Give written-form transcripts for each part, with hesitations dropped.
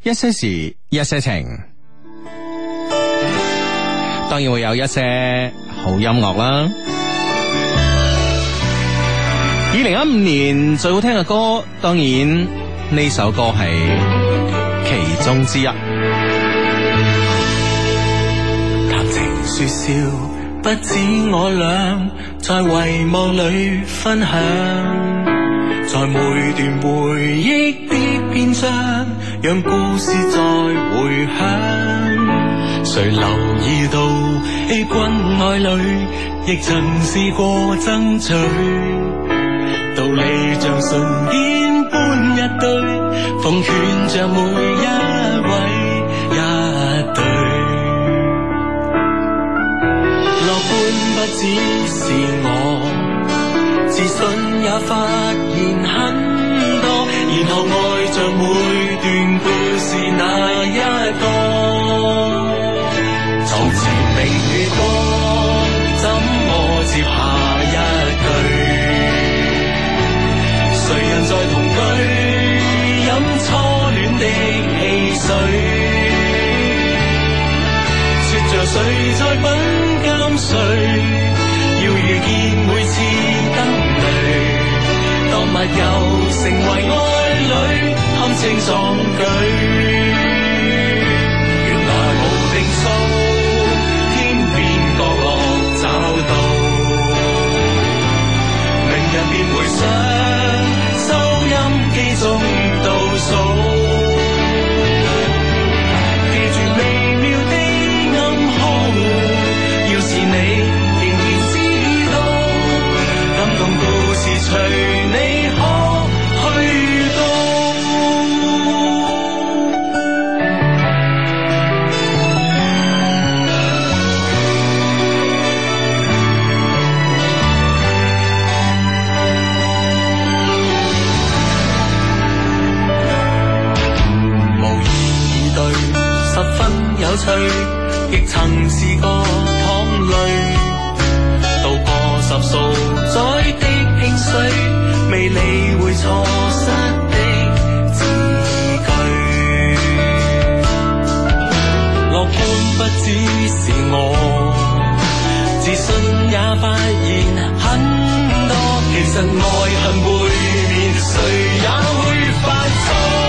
一些事一些情，當然會有一些好音樂啦。2015年最好聽嘅歌，當然呢首歌係其中之一。 談情說笑，不止我倆在遺忘裏分享，在每段回憶的篇章，讓故事再回響。誰留意到 A 君愛侶，亦曾試過爭取，道理像唇邊般一堆，奉勸着每一位一對。樂觀不只是我，自信也發現很多，然後愛着每段故事那一個。床前明月光，怎麼接下一句？誰人在同居，飲初戀的汽水？說着誰在品鑑誰，要遇見每次燈淚，當密友成為愛侶，堪稱壯舉。原來無定數，天邊角落找到，明日便回想，收音機中倒數，記住微妙的暗號，要是你仍然知道，感動故事隨你可去到。十分有趣，亦曾試過淌淚，渡過10數載的興衰，未理會錯失的字句。樂觀不只是我，自信也發現很多，其實愛恨背面，誰也會犯錯。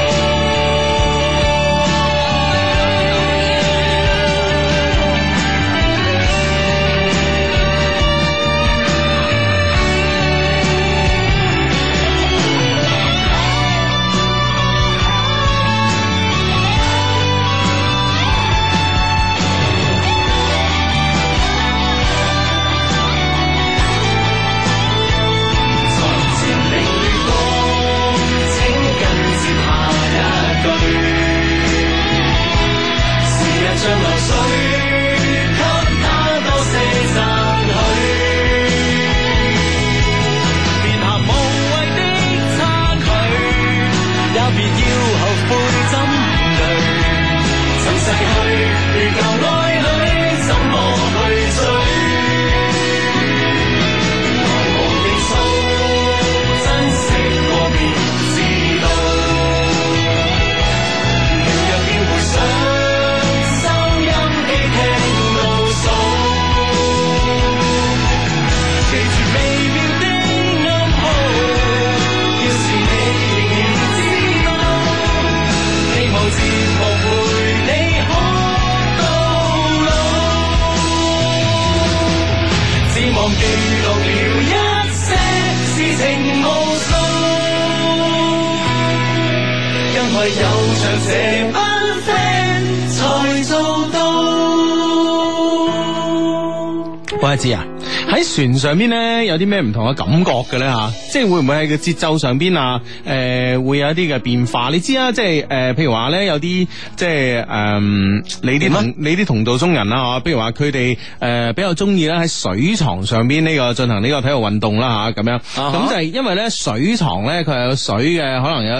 像流水，給他多些讚許，別行無謂的差距，也別要後悔針對。曾逝去如舊愛侶，怎麼去追？來無定數，珍惜過便知道，明日便回想。記住微妙的暗號，要是你仍然知道，希望節目陪你可到老，只望記錄了一些事情無數，因為有着這班 friend 才做到。 喂，阿志啊，喺船上邊咧有啲咩唔同嘅感覺嘅咧吓？即係會唔會喺個節奏上邊啊？會有一啲嘅變化？你知啊，即係譬如話咧有啲即係你啲同道中人啦吓，譬如話佢哋比較中意咧喺水床上邊呢個進行呢個體育運動啦吓，咁樣咁就係因為咧水床咧佢係有水嘅，可能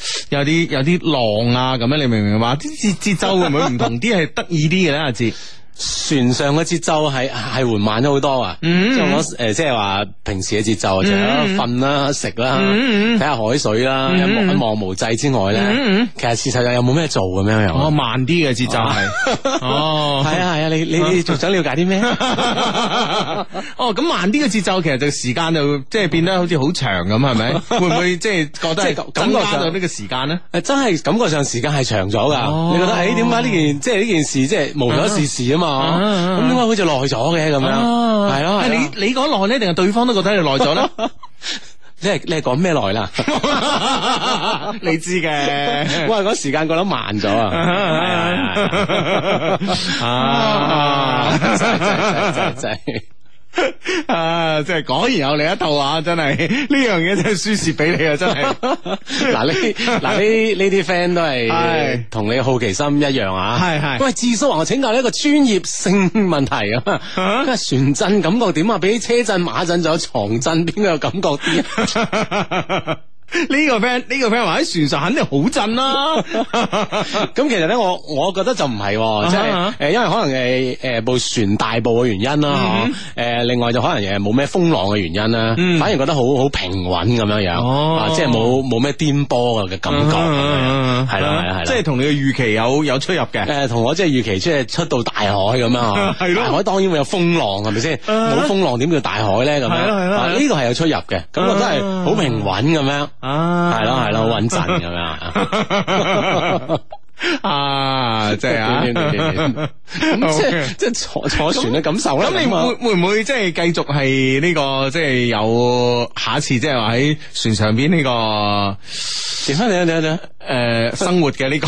有啲浪啊咁樣，你明唔明白？啲節奏會唔會唔同啲係得意啲嘅咧？阿志？ 船上嘅節奏係緩慢咗好多啊！即係我即係話平時嘅節奏，除咗瞓啦、食啦、睇下海水啦、一望無際之外咧，其實事實上有冇咩做咁樣樣？ 哦，慢啲嘅節奏係，哦， 係啊，你仲想了解啲咩？ 哦，咁慢啲嘅節奏，其實就時間就即係變得好似好長咁，係咪？會唔會即係覺得係增加咗呢個時間咧？ 真係感覺上時間係長咗噶。你覺得點解呢件即係呢件事即係無咗事啊嘛？咁點解好似耐咗嘅咁樣？係咯， 你講耐咧，定係對方都覺得你耐咗咧？ 你係講咩耐啦？ 你知嘅， 我係講時間覺得慢咗啊！真係。 啊！即係果然有另一套啊！真係呢樣嘢真係輸蝕俾你啊！真係呢啲 friend 都係同你好奇心一樣啊！係喂，智叔話我請教你一個專業性問題啊！船震感覺點啊？比起車震、馬震仲有床震，邊個有感覺啲啊？ 呢個 friend 話喺船上肯定好震啦。 咁其實咧，我覺得就唔係，即係因為可能部船大部嘅原因啦，另外就可能冇咩風浪嘅原因啦，反而覺得好平穩咁樣樣，即係冇咩顛簸嘅感覺，係啦， 即係同你嘅預期有出入嘅。 同我即係預期即係出到大海咁樣，係咯，大海當然會有風浪，係咪先？冇風浪點叫大海咧？咁樣呢個係有出入嘅，咁我覺得係好平穩咁樣。係咯，好穩陣咁樣啊！即係咁即係坐船嘅感受啦。 咁你會唔會即係繼續係呢個即係有下一次即係話喺船上邊呢個生活嘅呢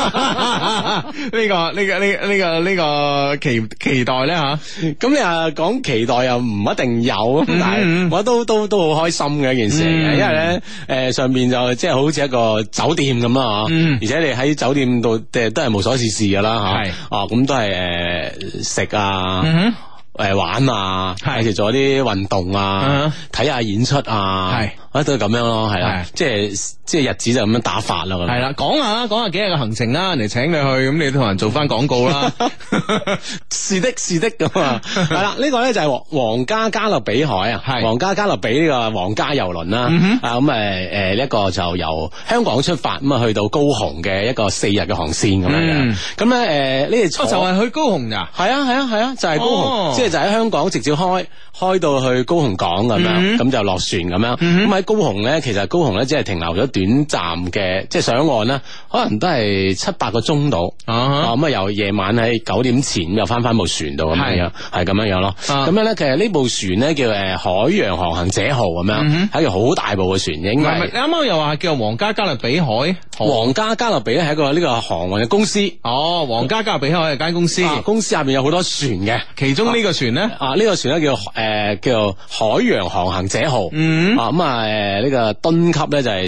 個期待咧吓？咁你啊講期待又唔一定有，但係我都好開心嘅一件事嚟嘅，因為咧上邊就即係好似一個酒店咁啦吓，而且你喺酒店度都係無所事事噶啦吓，咁都係食啊。玩啊，有時做啲運動啊，睇下演出啊，都係咁樣咯，係啦，即係日子就咁樣打發啦，係啦，講下幾日嘅行程啦，人哋請你去，咁你都同人做翻廣告啦，是的咁啊，係啦，呢個咧就係皇家加勒比海啊，皇家加勒比呢個皇家遊輪啦，咁呢個就由香港出發，咁啊去到高雄嘅一個4日嘅航線咁樣嘅，咁咧呢就係去高雄噶，係啊，就係高雄。即係就喺香港直接開到去高雄港咁樣，咁就落船咁樣。咁喺高雄咧，其實高雄咧只係停留咗短暫嘅，即係上岸啦，可能都係7-8個鐘度。咁啊由夜晚喺9點前又翻部船度咁樣，係咁樣咯。咁樣咧，其實呢部船咧叫海洋航行者號咁樣，係一個好大部嘅船，應該係。你啱啱又話叫皇家加勒比海，皇家加勒比咧係一個呢個航運嘅公司。皇家加勒比海係間公司，公司下邊有好多船嘅，其中呢個船咧，呢個船咧叫海洋航行者號，呢個噸級咧就係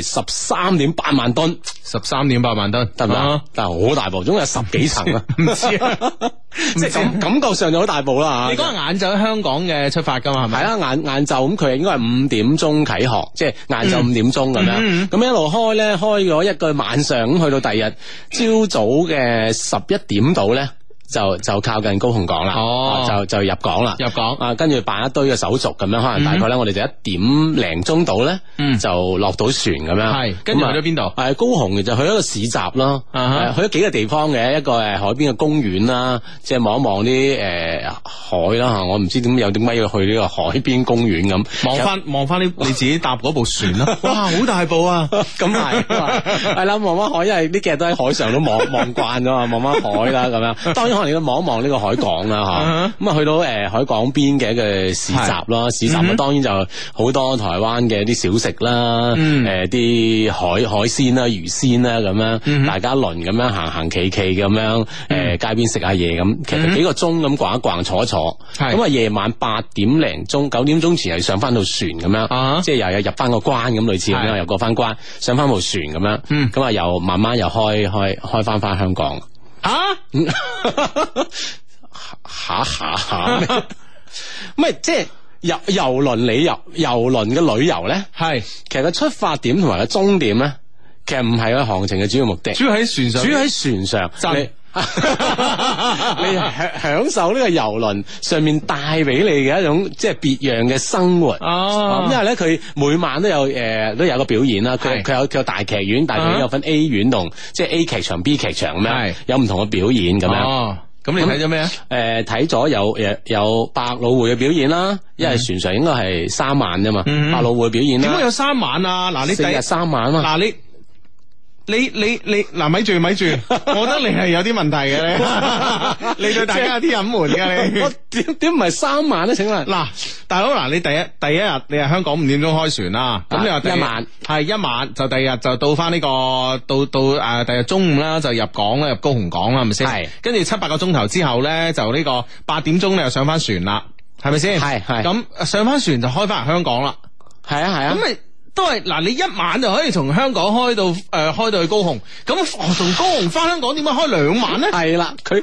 13.8萬噸，13.8萬噸得唔得？但係好大部，總共有10幾層啊，唔知啊，即係感覺上就好大部啦。你嗰日晏晝喺香港嘅出發噶嘛？係咪？係啦，晏晝咁佢應該係5點鐘啟航，即係晏晝5點鐘咁樣，咁一路開咧，開咗一個晚上，咁去到第二日朝早嘅11點度咧。就靠近高雄港啦，就入港啦，跟住辦一堆嘅手續咁樣，可能大概咧我哋就1點零鐘到咧，就落到船咁樣。係，跟住去咗邊度？係高雄就去一個市集咯，去咗幾個地方嘅，一個海邊嘅公園啦，即係望一望啲海啦吓，我唔知點解要去呢個海邊公園咁，望翻你自己搭嗰部船啦，哇，好大部啊！咁係啦，望翻海，因為呢幾日都喺海上都望慣咗啊，望翻海啦咁樣，當然。可能你都望一望呢個海港啦吓，咁啊去到海港邊嘅一個市集啦，市集啊當然就好多台灣嘅啲小食啦，啲海鮮啦、魚鮮啦咁樣，大家輪咁樣行企咁樣，街邊食下嘢咁，其實幾個鐘咁逛一逛坐一坐，咁啊夜晚8點零鐘、9點鐘前係上翻到船咁樣，即係又有入翻個關咁類似咁樣，又過翻關上翻部船咁樣，咁啊又慢慢又開翻香港。唔係即係遊輪嘅旅遊咧，係其實個出發點同埋個終點咧，其實唔係個行程嘅主要目的，主要喺船上， 你享受呢個遊輪上面帶俾你嘅一種即係別樣嘅生活。 哦， 因為咧佢每晚都有都有個表演啦，佢有大劇院，大劇院有分 A 院同即係 A 劇場、B 劇場咁樣，有唔同嘅表演咁樣。 哦，咁你睇咗咩啊？ 睇咗有百老匯嘅表演啦，因為船上應該係3晚啫嘛，百老匯表演啦。 點解有3晚啊？嗱，你 4日3晚啊嘛。 嗱，你嗱，咪住，我覺得你係有啲問題嘅咧，你對大家有啲隱瞞嘅你。 我點唔係3晚咧？請問嗱，大佬嗱，你第一日你係香港5點鐘開船啦，咁你話一晚係1晚，就第二日就到翻呢個到第二日中午啦，就入港啦，入高雄港啦，係咪先？係。跟住7、8個鐘頭之後咧，就呢個8點鐘你又上翻船啦，係咪先？係。咁上翻船就開翻嚟香港啦。係啊。咁咪都係嗱，你1晚就可以從香港開到去高雄，咁從高雄翻香港點解開2晚咧？係啦，佢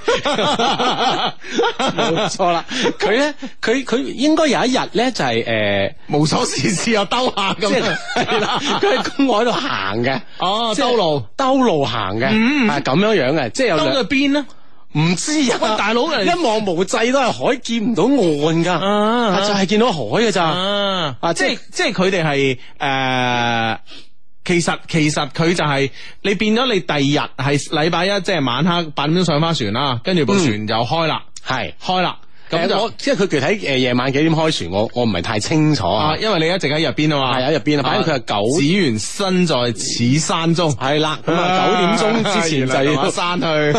冇錯啦，佢應該有一日咧就係無所事事又兜下咁，係啦，佢喺公海度行嘅，哦，兜路行嘅，係咁樣嘅，即係有兜去邊咧？唔知啊，大佬一望無際都係海，見唔到岸噶，就係見到海嘅咋，即係佢哋係其實佢就係你變咗你第二日係禮拜一，即係晚黑8點鐘上翻船啦，跟住部船就開啦，開啦。咁即係佢具體夜晚幾點開船，我唔係太清楚啊，因為你一直喺入邊啊嘛，係喺入邊啊，反正佢係9只緣身在此山中，係啦，咁啊9點鐘之前就要山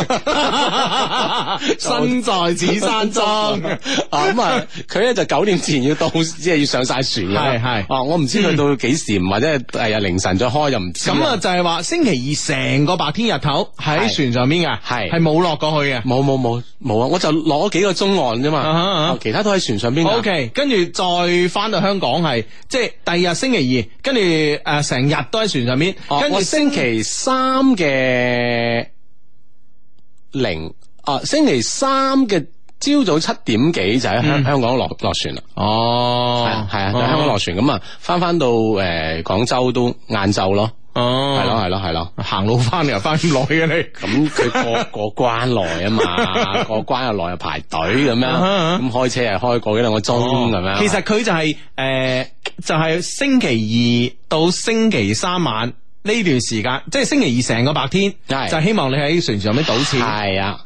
去，身在此山中，咁啊佢咧就9點前要到，即係要上晒船嘅，係，我唔知佢到幾時，或者第日凌晨再開就唔知。咁啊就係話星期二成個白天日頭喺船上邊嘅，係冇落過去嘅，冇啊，我就落咗幾個鐘岸啫嘛。其他都喺船上邊。OK， 跟住再翻到香港係，即係第二日星期二，跟住成日都喺船上邊。跟住星期三嘅星期三嘅朝早7點幾就喺香港落船啦。哦，係啊，就香港落船咁啊，翻到廣州都晏晝咯。哦，係咯，行路翻嚟又翻咁耐嘅你，咁佢過關耐啊嘛，過關又耐又排隊咁樣，咁開車係開過幾2個鐘咁樣。其實佢就係星期二到星期三晚呢段時間，即係星期二成個白天，就希望你喺船上邊賭錢。係啊，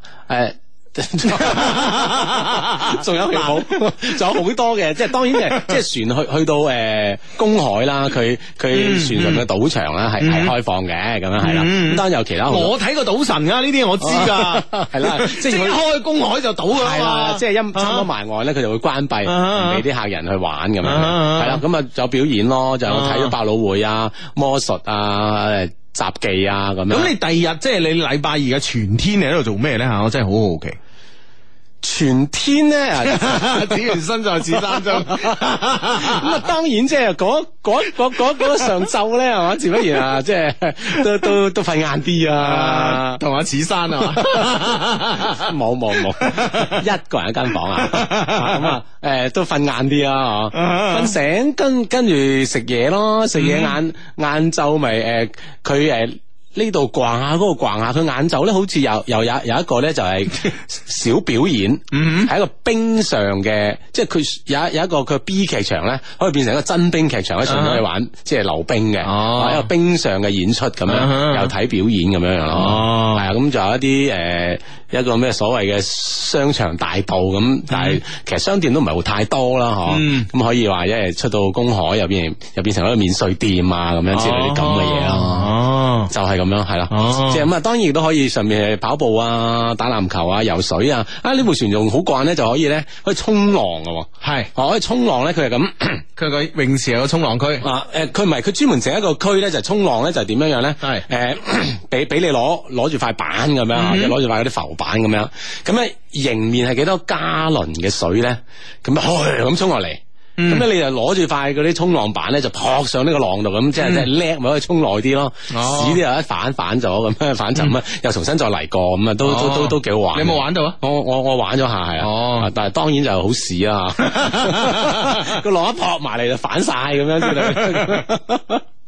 仲有好多嘅，即係當然即係船去到公海啦，佢船上嘅賭場啦係開放嘅，咁樣係啦。咁當然有其他，我睇過賭神噶呢啲我知噶，係啦，即係開公海就賭噶嘛，係啦，即係差唔多埋岸咧，佢就會關閉，唔俾啲客人去玩咁樣，係啦。咁啊有表演咯，就睇咗百老匯啊、魔術啊、雜技啊咁樣。咁你第二日即係你禮拜二嘅全天你喺度做咩咧吓？我真係好好奇。全天咧，只緣身在此山中。咁啊，當然即係嗰上晝咧，係嘛？自不然啊，即係都瞓晏啲啊，同阿此山啊，冇，一個人一間房啊，咁啊，都瞓晏啲啊，瞓醒跟住食嘢咯，食嘢晏晝咪佢呢度逛下，嗰度逛下，佢晏晝咧好似有一個咧就係小表演，係一個冰上嘅，即係佢有一個佢 B 劇場咧，可以變成一個真冰劇場喺上面去玩，即係溜冰嘅，一個冰上嘅演出咁樣，又睇表演咁樣樣咯，係啊，咁就有一啲一個咩所謂嘅商場大道咁，但係其實商店都唔係好太多啦，嗬，咁可以話一係出到公海又變成一個免稅店啊，咁樣之類啲咁嘅嘢咯，就係咁樣係啦，即係咁啊，當然亦都可以上面係跑步啊、打籃球啊、游水啊，呢部船仲好慣咧，就可以衝浪㗎，係，可以衝浪咧，佢係咁，佢個泳池有個衝浪區啊，佢唔係，佢專門整一個區咧，就衝浪咧，就係點樣樣咧，係，俾你攞住塊板咁樣，攞住塊嗰啲浮板咁樣，咁咧迎面係幾多加侖嘅水咧，咁咁衝落嚟。咁咧你就攞住塊嗰啲衝浪板咧，就撲上呢個浪度，咁即係叻，咪可以衝耐啲咯。屎啲又一反咗咁樣反沉啊，又重新再嚟過咁啊，都幾好玩。你有冇玩到啊？我玩咗下係啊，但係當然就好屎啊，個浪一撲埋嚟就反晒咁樣之類。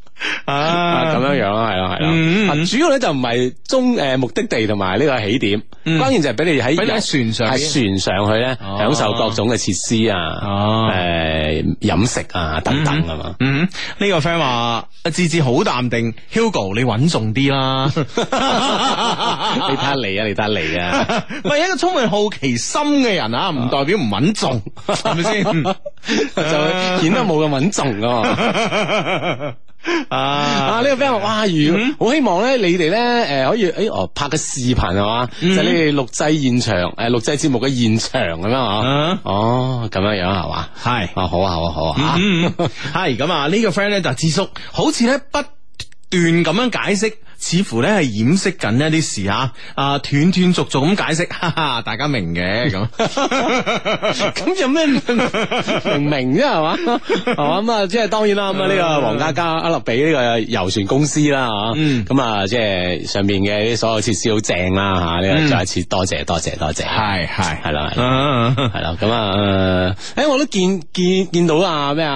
咁樣樣啦，係啦係啦。主要咧就唔係目的地同埋呢個起點，關鍵就係俾你喺船上去咧享受各種嘅設施啊，飲食啊等等啊嘛。 呢個 friend 話志志好淡定 ，Hugo 你穩重啲啦。 你睇下你啊， 喂，一個充滿好奇心嘅人啊，唔代表唔穩重，係咪先？ 就顯得冇咁穩重啊！呢個 friend 話：哇，好希望咧，你哋咧可以拍個視頻係嘛，就你哋錄製現場錄製節目嘅現場咁樣啊？咁樣樣係嘛？係好啊， 係咁啊！呢個 friend 咧就智叔，好似咧不斷咁樣解釋。似乎咧係掩飾緊一啲事吓，斷斷續續咁解釋，哈哈，大家明嘅咁。 咁有咩明啫係嘛？咁啊，即係當然啦。咁啊，呢個皇家加勒比呢個遊船公司啦，咁啊，即係上面嘅所有設施好正啦，吓呢個再一次多謝。係啦。咁啊，我都見到啊咩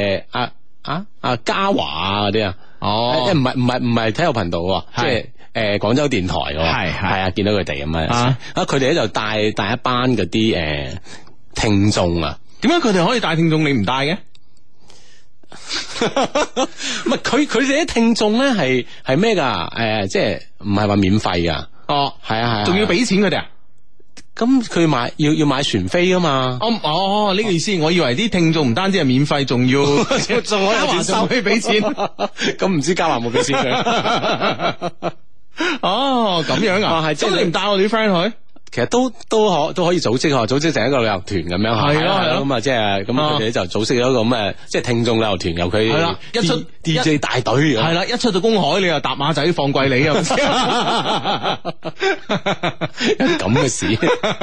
嘉華啊嗰啲啊。唔係體育頻道喎，即係廣州電台喎，係啊，見到佢哋咁啊，佢哋咧就帶一班嗰啲聽眾啊， 點解佢哋可以帶聽眾你唔帶嘅？ 唔係佢哋啲聽眾咧係咩噶？即係唔係話免費噶？係啊， 仲要俾錢佢哋啊？ 咁佢要買船飛噶嘛？ 呢個意思，我以為啲聽眾唔單止係免費，仲可以收可以俾錢。 咁唔知嘉華冇俾錢佢？ 咁樣啊？係，即係你唔帶我哋啲 friend 去？ 其實都可以組織就係一個旅遊團咁樣，係咯，咁啊即係咁佢哋就組織咗一個咁嘅即係聽眾旅遊團，由佢係啦一出 DJ 大隊，係啦，一出到公海你又搭馬仔放貴你啊，咁嘅事。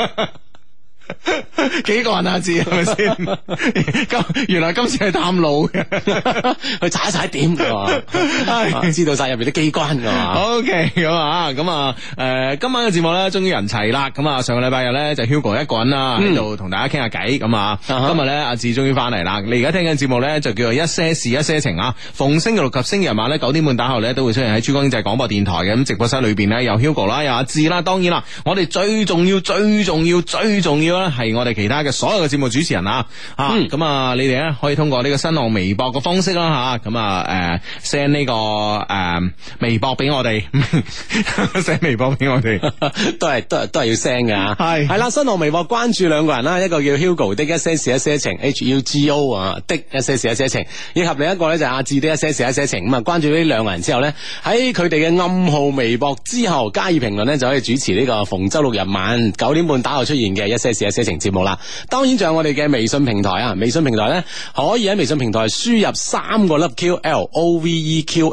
幾個人啊？知係咪先？原來今次係探路嘅，去踩一踩點知道晒入邊啲機關噶嘛 ？OK 咁啊，今晚嘅節目咧終於人齊啦。咁啊，上個禮拜日咧就 Hugo 一個人啦喺度同大家傾下偈。咁啊，今日咧阿志終於翻嚟啦。你而家聽緊節目咧就叫做一些事一些情啊。逢星期六及星期日晚咧9點半打後咧都會出現喺珠江經濟廣播電台嘅。咁直播室裏邊咧有 Hugo 啦，有阿志啦。當然啦，我哋最重要係我哋其他嘅所有嘅節目主持人啊，咁啊，你哋咧可以通過呢個新浪微博嘅方式啦，吓咁啊，send 呢個微博俾我哋，send 微博俾我哋， 都係要 send 嘅，係啦，新浪微博關注兩個人啦，一個叫 Hugo 的一些事一些情 ，HUGO 啊的一些事一些情，以及另一個咧就係阿志的一些事一些情。咁啊，關注呢兩個人之後咧，喺佢哋嘅暗號微博之後加以評論咧，就可以主持呢個逢周六日晚9點半打後出現嘅一些事一些情節目啦。當然仲有我哋嘅微信平台啊，微信平台咧可以喺微信平台輸入3個粒 Q LOVEQ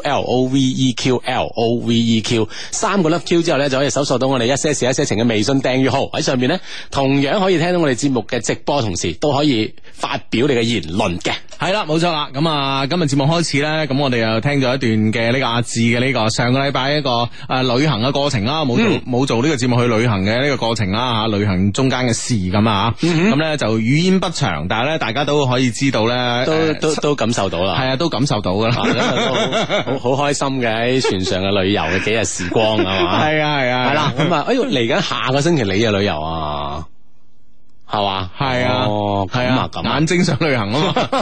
LOVEQ 3個粒 Q 之後咧，就可以搜索到我哋一些事一些情嘅微信訂閱號，喺上面咧同樣可以聽到我哋節目嘅直播，同時都可以發表你嘅言論嘅。 係啦，冇錯啦。咁啊，今日節目開始咧，咁我哋又聽咗一段嘅呢個阿志嘅呢個上個禮拜一個旅行嘅過程啦，冇做呢個節目去旅行嘅呢個過程啦，旅行中間嘅事咁啊，咁咧就語焉不詳，但係咧大家都可以知道咧， 都感受到啦， 係啊，都感受到噶啦， 好開心嘅喺船上嘅旅遊嘅幾日時光啊嘛， 係啊， 係啦，咁啊，嚟緊下個星期你嘅旅遊啊，係嘛， 係啊， 咁眼睛想旅行啊嘛。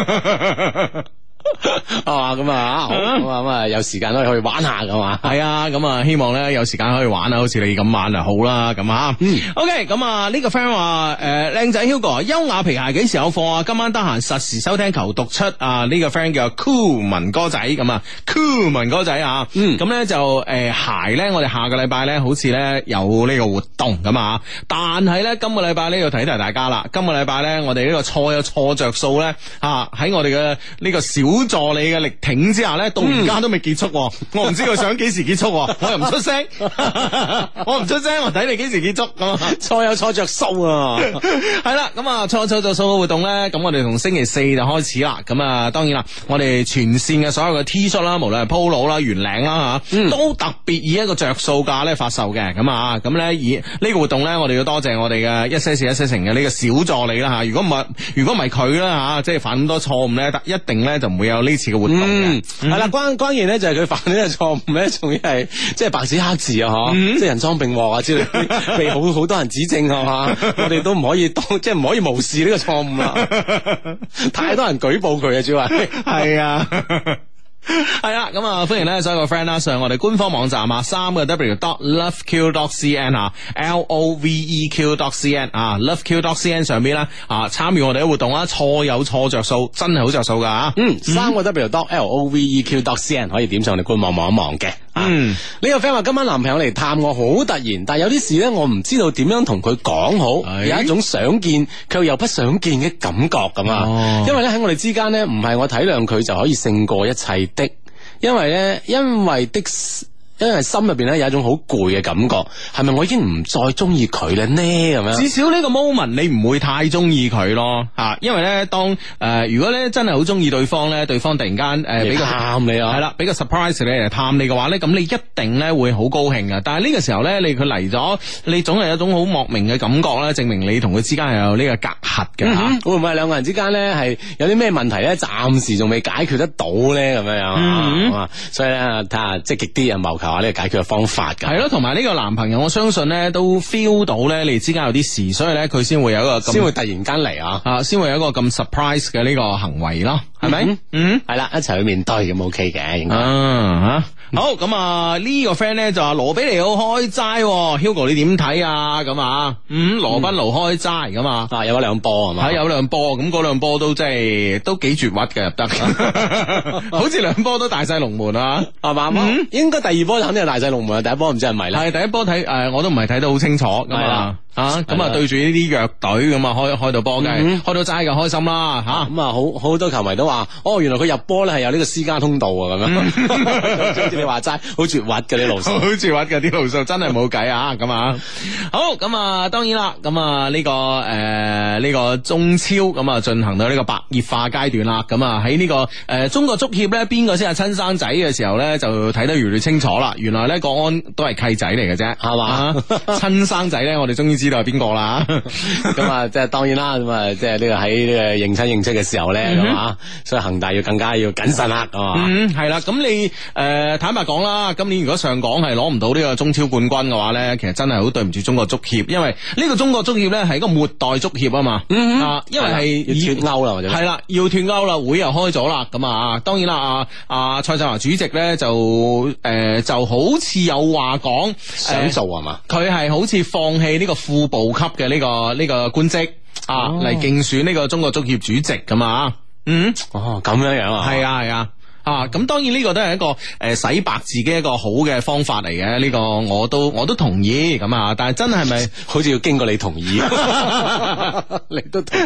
咁啊，好咁啊，有時間可以去玩下噶嘛？ 係啊，咁啊，希望咧有時間可以玩啊，好似你咁玩就好啦，咁啊。OK，咁啊呢個 friend 話靚仔 Hugo，優雅皮鞋幾時有貨啊？今晚得閒實時收聽求讀出啊！呢個 friend 叫 Cool 文哥仔咁啊 ，Cool 文哥仔啊，咁咧就鞋咧，我哋下個禮拜咧好似咧有呢個活動咁啊，但係咧今個禮拜咧要提大家啦，今個禮拜咧我哋呢個錯有錯着數咧喺我哋嘅呢個小助理嘅力挺之下咧，到而家都未結束，我唔知佢想幾時結束，我又唔出聲，我睇你幾時結束咁， 錯有錯着數啊， 係啦，咁啊錯着數嘅活動咧，咁我哋從星期四就開始啦，咁啊當然啦，我哋全線嘅所有嘅 T 恤啦，無論係 Polo 啦、圓領啦吓，都特別以一個着數價咧發售嘅，咁咧以呢個活動咧，我哋要多謝我哋嘅一些事一些情嘅呢個小助理啦吓，如果唔係佢啦吓，即係犯咁多錯誤咧，一定咧就唔會會有呢次嘅活動嘅。 係啦，關鍵咧就係佢犯呢個錯誤咧，仲要係即係白紙黑字啊，嗬，即係人贓並獲啊之類，被好多人指正係嘛，我哋都唔可以即係唔可以無視呢個錯誤啦，太多人舉報佢啊，主要係啊。係啦，咁啊，歡迎咧所有個 friend 啦上我哋官方網站啊，3w.loveq.cn 啊 ，LOVEQ.cn 啊 ，loveq.cn 上邊咧啊參與我哋嘅活動啦，錯有錯着數，真係好着數噶吓。 3w.loveq.cn 可以點上我哋官網望一望嘅。呢個 friend 話今晚男朋友嚟探我，好突然，但係有啲事咧我唔知道點樣同佢講好，有一種想見卻又不想見嘅感覺咁啊。因為咧喺我哋之間咧，唔係我體諒佢就可以勝過一切的，因為心入邊咧有一種好攰嘅感覺，係咪我已經唔再中意佢咧呢？咁樣至少呢個 moment 你唔會太中意佢咯，吓，因為咧當如果咧真係好中意對方咧，對方突然間俾個探你啊， 係啦，俾個 surprise 你嚟探你嘅話咧，咁你一定咧會好高興噶。但係呢個時候咧，佢嚟咗，你總係有一種好莫名嘅感覺咧，證明你同佢之間係有呢個隔閡嘅吓。 會唔會係兩個人之間咧係有啲咩問題咧？暫時仲未解決得到咧，咁樣樣所以咧睇下積極啲啊，謀求下呢個解決嘅方法噶。 係咯，同埋呢個男朋友，我相信咧都 feel 到咧你哋之間有啲事，所以咧佢先會有一個先會突然間嚟啊， 先會有一個咁 surprise 嘅呢個行為咯，係咪？ 係啦，一齊去面對咁 OK 嘅，應該。 好咁啊！呢個 friend 咧就話羅比尼奧開齋，Hugo 你點睇啊？咁啊，羅賓奴開齋咁啊， 有兩波係嘛？ 有兩波，咁嗰兩波都即係都幾絕核嘅入得，好似兩波都大細龍門啊，係嘛？ 應該第二波肯定係大細龍門啊，第一波唔知係咪啦。 係第一波睇我都唔係睇得好清楚咁啊。咁啊對住呢啲弱隊咁啊開到波嘅，開到齋嘅開心啦吓。咁啊好多球迷都話，原來佢入波咧係有呢個私家通道啊，咁樣。好似你話齋，好絕核嘅啲路數， 好絕核嘅啲路數，真係冇計啊！咁啊，好咁啊，當然啦，咁啊呢個中超咁啊進行到呢個白熱化階段啦。咁啊喺呢個中國足協咧，邊個先係親生仔嘅時候咧，就睇得越嚟越清楚啦。原來咧國安都係契仔嚟嘅啫，係嘛？親生仔咧，我哋終於知道係邊個啦。 咁啊，即係當然啦，咁啊，即係呢個喺呢個認親認戚嘅時候咧，咁啊，所以恒大要更加要謹慎啦，係嘛？ 係啦，咁你坦白講啦，今年如果上港係攞唔到呢個中超冠軍嘅話咧，其實真係好對唔住中國足協，因為呢個中國足協咧係一個末代足協啊嘛，因為係要脫歐啦，或者係啦，要脫歐啦，會又開咗啦，咁啊，當然啦，蔡振華主席咧就好似有話講想做係嘛， 佢係好似放棄呢個副部級嘅呢個官職嚟競選呢個中國足協主席咁啊， 咁樣樣啊， 係啊。咁當然呢個都係一個洗白自己一個好嘅方法嚟嘅，呢個我都同意咁啊，但係真係咪好似要經過你同意，你都同意。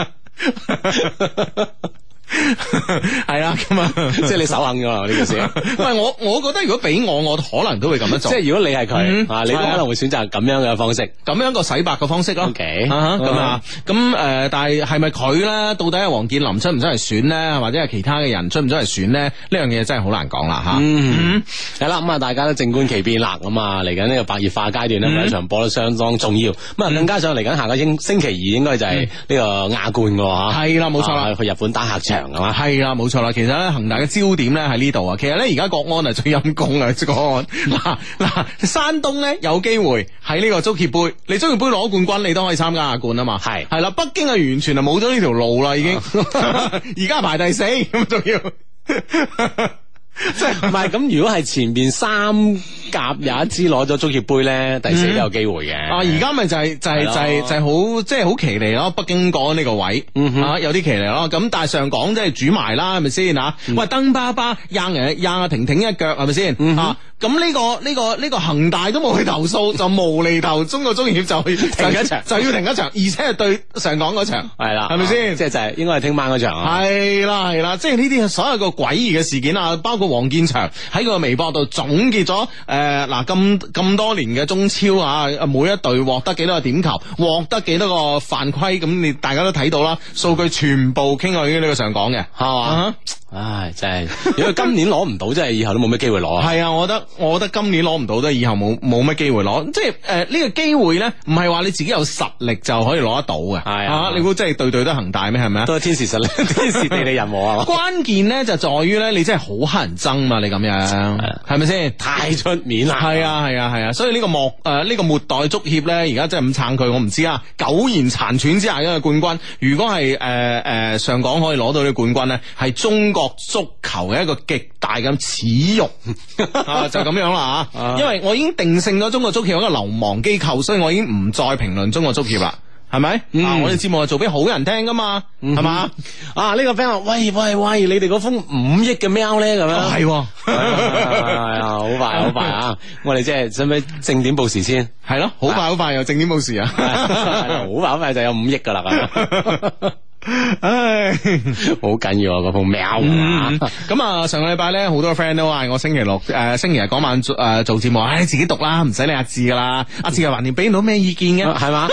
係啦，咁啊， 即係你手肯咗啦呢件事。 喂，我覺得如果俾我可能都會咁樣做。 即係如果你係佢，你都可能會選擇咁樣嘅方式， 咁樣個洗白嘅方式咯。 OK， 咁但係咪佢咧？到底係王健林出唔出嚟選咧，或者係其他嘅人出唔出嚟選咧？呢樣嘢真係好難講啦，吓。 係啦，咁啊，大家都靜觀其變啦。咁啊，嚟緊呢個白熱化階段咧，每一場波都相當重要。咁啊，更加上嚟緊下個星期二應該就係呢個亞冠嘅吓。係啦，冇錯啦，去日本打客場。 係啦，冇錯啦。其實咧，恒大嘅焦點咧喺呢度啊。其實咧，而家國安係最陰功啊，國安。嗱，山東咧有機會喺呢個足協杯，你足協杯攞冠軍，你都可以參加亞冠啊嘛。係啦，北京係完全係冇咗呢條路啦，已經。而家排第4，咁仲要。即係唔係咁？如果係前邊3甲有一支攞咗足協杯咧，第4都有機會嘅。 而家咪就係好即係好奇嚟咯，北京講呢個位有啲奇嚟咯。咁但係上港即係煮埋啦，係咪先啊？喂，登巴巴扔阿婷婷一腳，係咪先啊？咁呢個恒大都冇去投訴，就無厘頭中國足協就停一場，就要停一場，而且係對上港嗰場，係啦，係咪先？即係就係應該係聽晚嗰場啊。係啦，即係呢啲所有個詭異嘅事件啊，包括王建祥喺個微博度總結咗咁多年嘅中超啊，每一隊獲得幾多個點球，獲得幾多個犯規，咁你大家都睇到啦，數據全部傾向於呢個上港嘅，係嘛？ 唉，真係，如果今年攞唔到，真係以後都冇咩機會攞啊！ 係啊，我覺得今年攞唔到，都係以後冇乜機會攞。即係呢個機會咧，唔係話你自己有實力就可以攞得到嘅。係啊，你估真係對對都恒大咩？係咪啊？ 都係天時實力，天時地利人和啊！ 關鍵咧就在於咧，你真係好乞人憎嘛！你咁樣係咪先？ 太出面啦！ 係啊！所以呢個末代足協咧，而家真係咁撐佢，我唔知啊。苟延殘喘之下嘅冠軍，如果係上港可以攞到呢個冠軍咧，係中國足球嘅一個極大嘅恥辱啊！就咁樣啦吓，因為我已經定性咗中國足協一個流氓機構，所以我已經唔再評論中國足協啦。係咪？我哋節目係做俾好人聽噶嘛，係嘛？ 啊，呢個 friend 話：喂，你哋嗰封5億嘅喵咧，咁樣係啊， 好快啊！我哋即係使唔使正點報時先？ 係咯，好快又正點報時啊！ 好快就有5億噶啦，唉，好緊要啊！嗰封喵咁啊！上個禮拜咧，好多 friend 都話我星期日嗰晚做節目，你自己讀啦，唔使理阿志噶啦，阿志又橫掂俾唔到咩意見嘅，係嘛？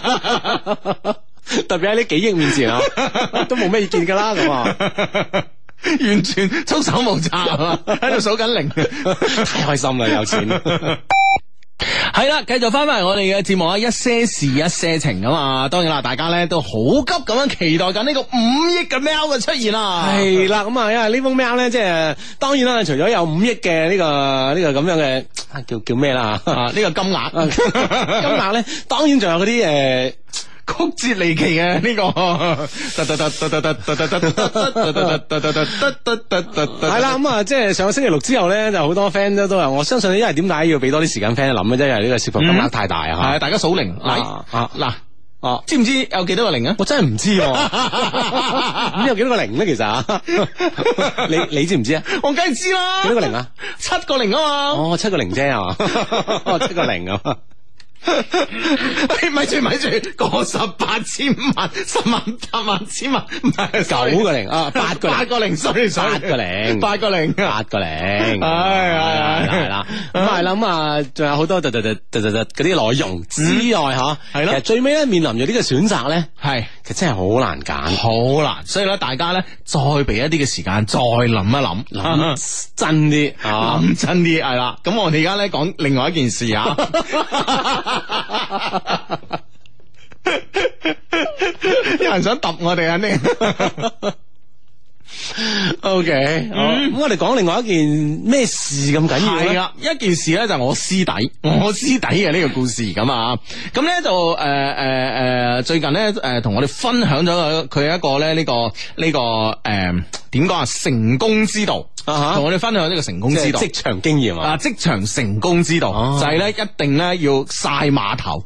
特別喺呢幾億面前啊，都冇咩意見噶啦，咁啊， 完全束手無策啊，喺度數緊零， 太開心啦，有錢。 係啦，繼續翻翻嚟我哋嘅節目啊，一些事一些情啊嘛，當然啦，大家咧都好急咁樣期待緊呢個5億嘅喵嘅出現啦。 係啦，咁啊，因為呢封喵咧，即係當然啦，除咗有5億嘅呢個咁樣嘅叫咩啦呢個金額， 金額咧，當然仲有嗰啲曲折離奇嘅呢個， 係啦，咁啊，即係上個星期六之後咧，就好多 friend 都話，我相信因為點解要俾多啲時間 friend 諗嘅啫，因為呢個涉及金額太大啊， 係大家數零嗱，知唔知有幾多個零啊？ 我真係唔知，咁有幾多個零咧？其實啊，你知唔知啊？ 我梗係知啦， 幾多個零啊 ？7個零啊嘛， 哦，7個零啫啊，7個零啊。 咪住，個18千萬、10萬、8萬、千萬，唔係 9個零啊，8個零，sorry， 8個零，係啦，咁啊，仲有好多嗰啲內容之外吓，係咯，其實最尾咧面臨住呢個選擇咧，係其實真係好難揀，好難，所以咧大家咧再俾一啲嘅時間，再諗一諗真啲，諗真啲係啦。咁我哋而家咧講另外一件事啊。有人想揼我哋啊？呢？OK， 咁我哋講另外一件咩事咁緊要咧？ 係啊，一件事咧就係我師弟嘅呢個故事咁啊。咁咧就最近咧同我哋分享咗佢一個咧呢個點講啊成功之道。同我哋分享呢個成功之道， 職場經驗啊！ 職場成功之道就係咧，一定咧要晒碼頭，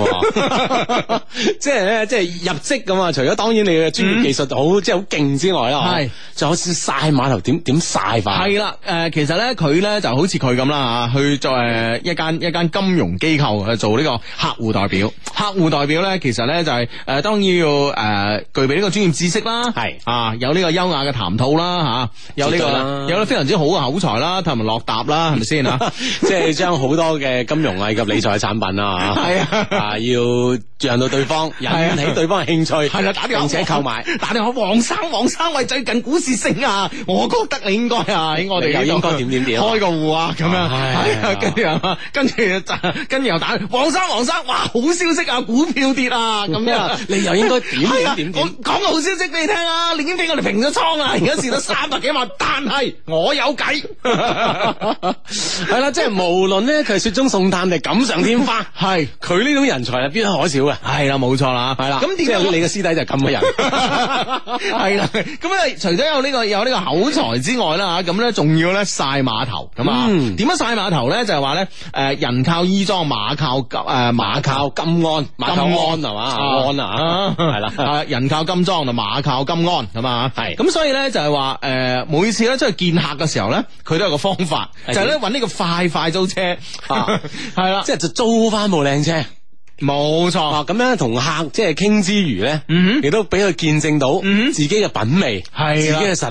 即係咧，即係入職咁啊！除咗當然你嘅專業技術好，即係好勁之外啦，係，仲有晒碼頭點晒法？係啦，其實咧佢咧就好似佢咁啦吓，去作為一間金融機構去做呢個客戶代表。客戶代表咧，其實咧就係當然要具備呢個專業知識啦，係啊，有呢個優雅嘅談吐啦吓，有呢個。有得非常之好嘅口才啦，同埋落答啦，係咪先啊？即係將好多嘅金融以及理財嘅產品啊，係啊，要讓到對方引起對方嘅興趣，係啦，打電話並且購買，打電話黃生，喂，最近股市升啊，我覺得你應該啊，喺我哋又應該點開個戶啊，咁樣，跟住又打黃生，哇，好消息啊，股票跌啊，咁樣，你又應該點？我講個好消息俾你聽啊，你已經俾我哋平咗倉啊，而家蝕到300幾萬，但係我有計，係啦，即係無論咧佢係雪中送炭定錦上添花，係佢呢種人才係必不可少嘅，係啦，冇錯啦，係啦，咁點解你嘅師弟就係咁嘅人？係啦，咁啊，除咗有呢個口才之外啦吓，咁咧仲要咧晒碼頭咁啊？點樣晒碼頭咧？就係話咧，人靠衣裝，馬靠金安，馬靠安係嘛？安啊，係啦，人靠金裝就馬靠金安係嘛？係，咁所以咧就係話每次咧出去見客嘅時候咧，佢都有個方法，就係咧揾呢個快租車，係啦，即係就租翻部靚車。冇錯，咁樣同客即係傾之餘咧，亦都俾佢見證到自己嘅品味，自己嘅實力，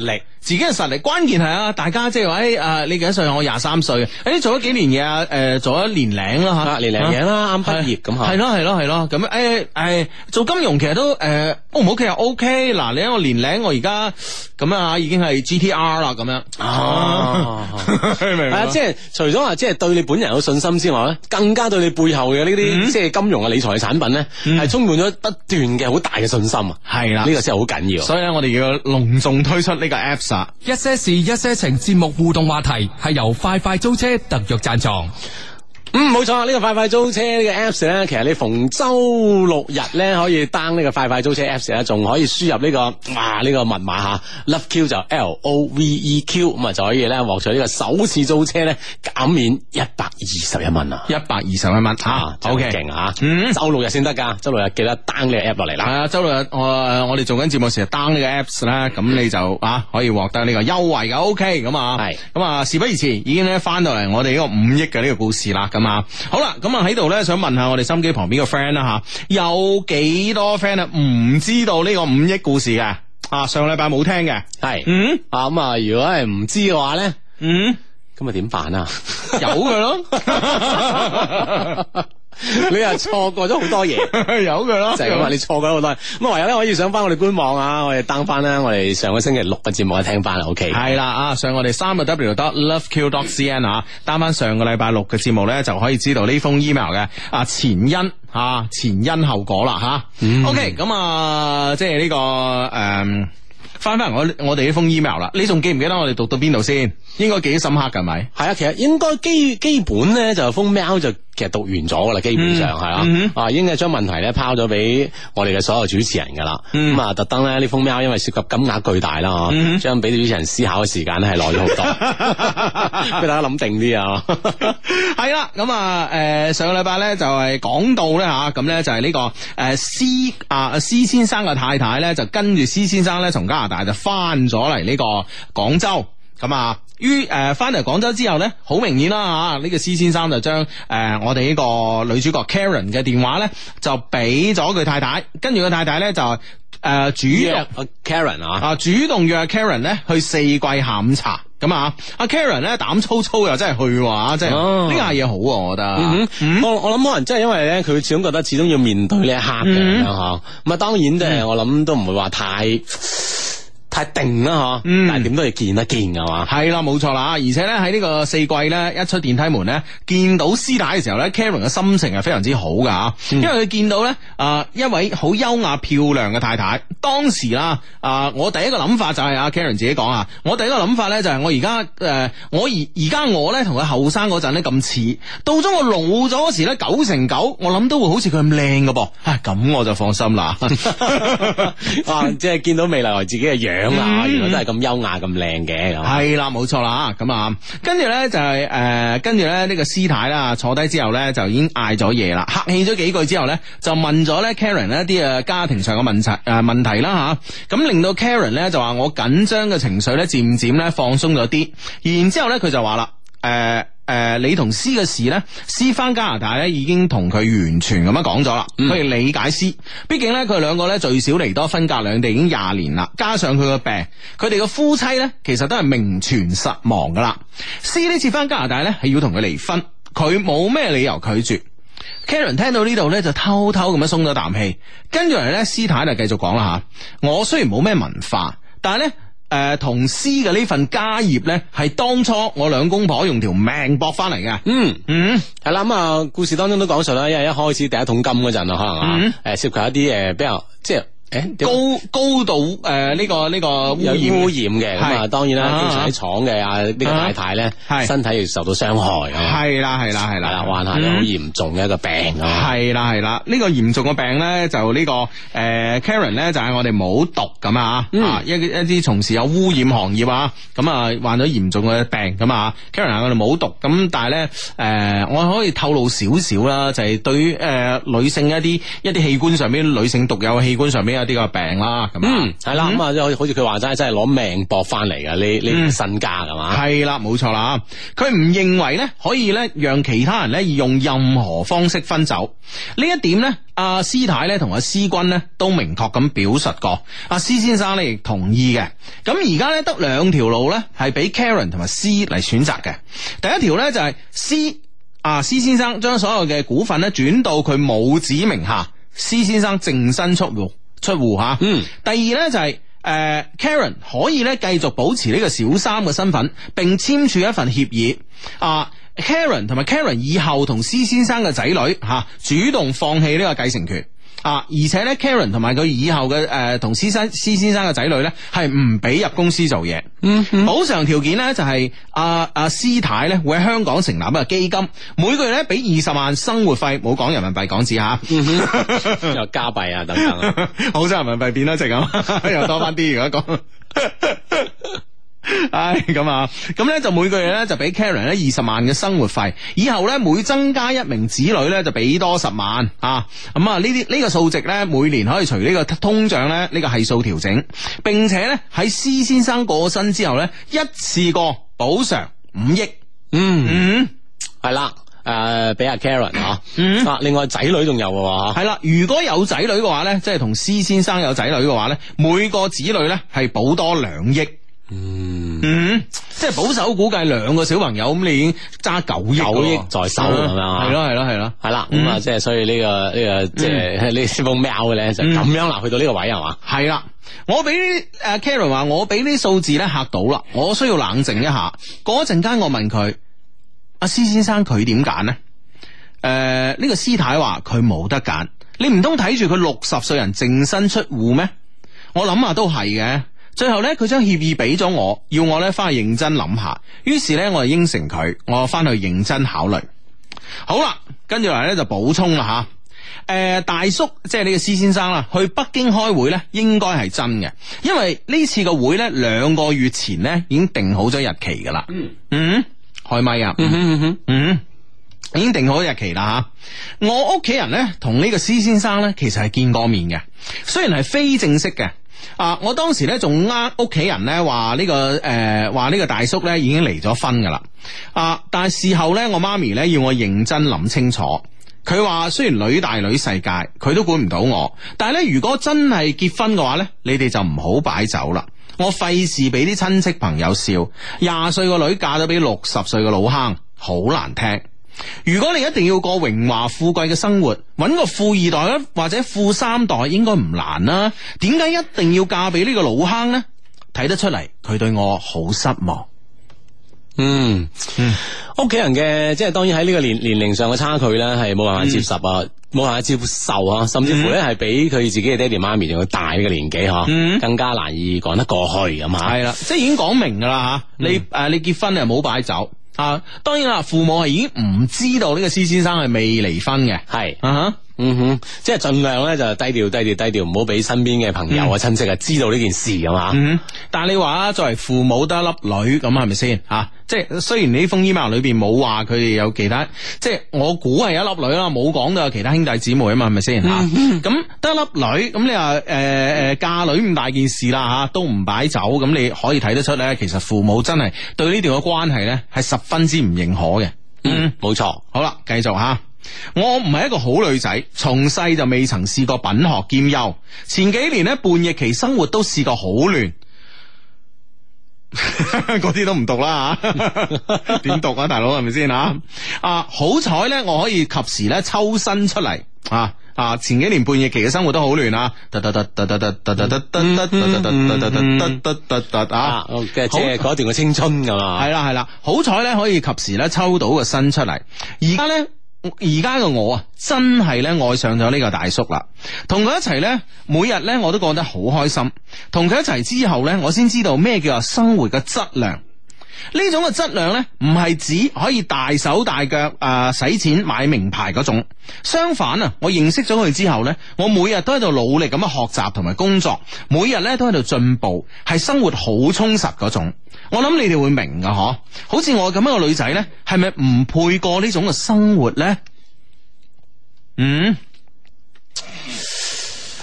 自己嘅實力。關鍵係啊，大家即係話你幾多歲？我23歲，做咗幾年嘢啊？做咗年零啦吓， 年零嘢啦，啱畢業咁吓。 係咯，咁做金融其實都O 唔 OK 啊 ？OK， 嗱，你睇我年零，我而家咁啊，已經係 GTR 啦，咁樣。係啊， 即係除咗話即係對你本人有信心之外咧，更加對你背後嘅呢啲即係金融嘅理財產品咧，係充滿咗不斷嘅好大嘅信心啊！係啦，呢個先係好緊要。 所以咧，我哋要隆重推出呢個 Apps 啊！ 一些事一些情節目互動話題係由快快租車特約贊助。 冇錯，呢個快快租車呢個 Apps 咧，其實你逢周六日咧可以 down 呢個快快租車 Apps 咧，仲可以輸入呢個呢個密碼吓 ，Love Q 就 LOVEQ， 咁啊就可以咧獲取呢個首次租車咧減免121蚊啊 ！121蚊啊 ，OK 勁啊！周六日先得噶，周六日記得 down 呢個 app 落嚟啦。係啊， 周六日我哋做緊節目時 down 呢個 Apps 咧，咁你就可以獲得呢個優惠嘅 OK 咁啊，係咁啊，事不宜遲，已經咧翻到嚟我哋呢個5億嘅呢個故事啦，咁好啦，咁啊喺度咧想問下我哋心機旁邊個 friend 啦吓，有幾多 friend 啊唔知道呢個5億故事嘅上個禮拜冇聽嘅係咁啊如果係唔知嘅話咧咁啊點辦啊？ 有佢咯。 你又錯過咗好多嘢， 有佢咯， 就係咁啊！你錯過咗好多嘢，咁唯有咧可以上翻我哋官網啊，我哋 down 翻啦，我哋上個星期六嘅節目聽翻啦 ，OK。係啦上我哋3w.loveq.cn down 翻上個禮拜六嘅節目咧，就可以知道呢封 email 嘅前因後果啦吓。OK，咁即係呢個翻我哋呢封 email 啦，你仲記唔記得我哋讀到邊度先？應該幾深刻㗎，係咪？係啊， 其實應該基本咧就封 mail 就其實讀完咗噶啦，基本上係啦，應該將問題咧拋咗俾我哋嘅所有主持人噶啦。咁特登咧呢封 mail 因為涉及金額巨大啦，將俾主持人思考嘅時間咧係耐咗好多，俾大家諗定啲啊。 係啦，咁上個禮拜咧就係講到咧咁咧就係呢個施先生嘅太太咧就跟住施先生咧從加拿大就翻咗嚟呢個廣州。咁於翻嚟廣州之後咧，好明顯啦呢個施先生就將我哋呢個女主角 Karen 嘅電話咧就俾咗佢太太，跟住佢太太咧就主動 Karen 主動約 Karen 咧去四季下午茶。咁阿 Karen 咧膽粗粗又真係去喎，即係呢下嘢好我覺得。 我諗可能真係因為咧，佢始終覺得始終要面對呢一刻嘅咁當然即係我諗都唔會話太定啦但係點都要見一見㗎嘛。 係啦，冇錯啦，而且咧喺呢個四季咧一出電梯門咧見到師太嘅時候咧 Karen 嘅心情係非常之好噶因為佢見到咧一位好優雅漂亮嘅太太。當時啦我第一個諗法就係Karen 自己講我第一個諗法咧就係我而家而家我咧同佢後生嗰陣咧咁似，到咗我老咗嗰時咧9成9我諗都會好似佢咁靚㗎噃。咁我就放心啦。 即係見到未來自己嘅樣。原來都係咁優雅咁靚嘅。 係啦，冇錯啦。咁跟住咧就係跟住咧呢個師太啦坐低之後咧就已經嗌咗嘢啦，客氣咗幾句之後咧就問咗咧 Karen 一啲家庭上嘅問題啦吓，咁令到 Karen 咧就話我緊張嘅情緒咧漸漸咧放鬆咗啲，然之後咧佢就話啦你同詩嘅事呢，詩翻加拿大呢已經同佢完全咁樣講咗啦，佢哋理解詩，畢竟呢，佢哋兩個呢聚少離多，分隔兩地已經20年啦，加上佢個病，佢哋嘅夫妻呢其實都係名存實亡噶啦。詩呢次翻加拿大呢係要同佢離婚，佢冇咩理由拒絕。Karen 聽到呢度呢就偷偷咁樣鬆咗啖氣，跟住嚟呢，師太就繼續講啦吓，我雖然冇咩文化，但係呢。同詩嘅呢份家業咧，係當初我兩公婆用條命搏翻嚟嘅。 係啦，咁故事當中都講述啦，因為一開始第一桶金嗰陣可能涉及一啲比較即係。高度呢個污染嘅，咁當然啦，經常喺廠嘅呢個太太咧，身體亦受到傷害。 係啦， 患下咗好嚴重嘅一個病。 係啦，呢個嚴重嘅病咧就呢個Karen 咧就係我哋冇毒咁一啲從事有污染行業咁患咗嚴重嘅病咁Karen 係我哋冇毒咁，但係咧我可以透露少少啦，就係對於女性一啲器官上邊女性獨有嘅器官上邊一啲個病啦，咁啊， 係啦，咁啊，好似佢話齋，真係攞命搏翻嚟噶呢身家係嘛？ 係啦，冇錯啦。佢唔認為咧可以咧讓其他人咧用任何方式分走呢一點咧。阿施太咧同阿施君咧都明確咁表述過，阿施先生咧亦同意嘅。咁而家咧得兩條路咧係俾 Karen 同埋施嚟選擇嘅。第一條咧就係施先生將所有嘅股份咧轉到佢母子名下，施先生淨身出戶吓。第二咧就係Karen 可以咧繼續保持呢個小三嘅身份，並簽署一份協議Karen 同埋 Karen 以後同施先生嘅仔女主動放棄呢個繼承權而且咧 Karen 同埋佢以後嘅同施先生嘅仔女咧係唔俾入公司做嘢。補償條件咧就係阿施太咧會喺香港成立一個基金，每個月咧俾20萬生活費，冇講人民幣港紙吓， 又加幣啊等等， 好想人民幣變得值咁，又多翻啲而家講。唉，咁咧就每個月咧就俾 Karen 咧20萬嘅生活費，以後咧每增加一名子女咧就俾多10萬呢個數值咧每年可以隨呢個通脹咧呢個係數調整，並且咧喺施先生過身之後咧一次過補償5億。 係啦。俾阿 Karen 另外仔女仲有嘅係啦，如果有仔女嘅話咧，即係同施先生有仔女嘅話咧，每個子女咧係補多2億。即係保守估計2個小朋友咁，你已經揸9億在手咁樣啊？係啦，咁啊，即係所以呢個即係呢封 mail 嘅咧就咁樣啦，去到呢個位係嘛？ 係啦，我俾Karen 話我俾啲數字咧嚇到啦，我需要冷靜一下。嗰陣間我問佢阿施先生佢點揀呢？呢個施太話佢冇得揀，你唔通睇住佢60歲人淨身出戶咩？我諗下都係嘅。最後咧，佢將協議俾咗我，要我咧翻去認真諗下。於是咧，我就應承佢，我翻去認真考慮。好啦，跟住嚟咧就補充啦吓。大叔即係呢個施先生啦，去北京開會咧，應該係真嘅，因為呢次個會咧2個月前咧已經定好咗日期噶啦。開咪啊！已經定好日期啦吓。我屋企人咧同呢個施先生咧，其實係見過面嘅，雖然係非正式嘅。我當時咧仲屋企人咧話呢個大叔咧已經離咗婚噶啦。但係事後咧，我媽咪咧要我認真諗清楚。佢話雖然女大女世界，佢都管唔到我，但係咧如果真係結婚嘅話咧，你哋就唔好擺酒啦。我費事俾啲親戚朋友笑，20歲個女嫁咗俾60歲嘅老坑，好難聽。如果你一定要過榮華富貴嘅生活，搵個富二代咧或者富3代應該唔難啦。點解一定要嫁俾呢個老坑呢？睇得出嚟佢對我好失望。 屋企人嘅即係當然喺呢個年齡上嘅差距咧，係冇辦法接受冇辦法接受啊，甚至乎咧係比佢自己嘅爹哋媽咪仲要大嘅年紀更加難以講得過去咁吓。係啦， 即係已經講明噶啦吓，你結婚又冇擺酒。當然啦，父母係已經唔知道呢個施先生係未離婚嘅，係即係盡量咧就低調，唔好俾身邊嘅朋友啊親戚啊知道呢件事㗎嘛。 但係你話作為父母得一粒女咁係咪先即係雖然呢封 email 裏邊冇話佢哋有其他，即係我估係一粒女啦，冇講到有其他兄弟姊妹啊嘛，係咪先咁得一粒女，咁你話嫁女咁大件事啦都唔擺酒，咁你可以睇得出咧，其實父母真係對呢段嘅關係咧係十分之唔認可嘅。 冇錯。 好啦，繼續吓。我唔係一個好女仔，從細就未曾試過品學兼優。前幾年咧叛逆期生活都試過好亂，嗰啲都唔讀啦吓，點讀啊大佬係咪先好彩咧我可以及時咧抽身出嚟前幾年叛逆期嘅生活都好亂即係嗰段嘅青春㗎嘛。 係啦，好彩咧可以及時咧抽到個身出嚟。而家嘅我真係咧愛上咗呢個大叔啦，同佢一齊咧，每日咧我都覺得好開心。同佢一齊之後咧，我先知道咩叫做生活嘅質量。呢種嘅質量咧，唔係指可以大手大腳使錢買名牌嗰種。相反啊，我認識咗佢之後咧，我每日都喺度努力咁樣學習同埋工作，每日咧都喺度進步，係生活好充實嗰種。我諗你哋會明噶嗬，好似我咁樣嘅女仔咧，係咪唔配過呢種嘅生活咧？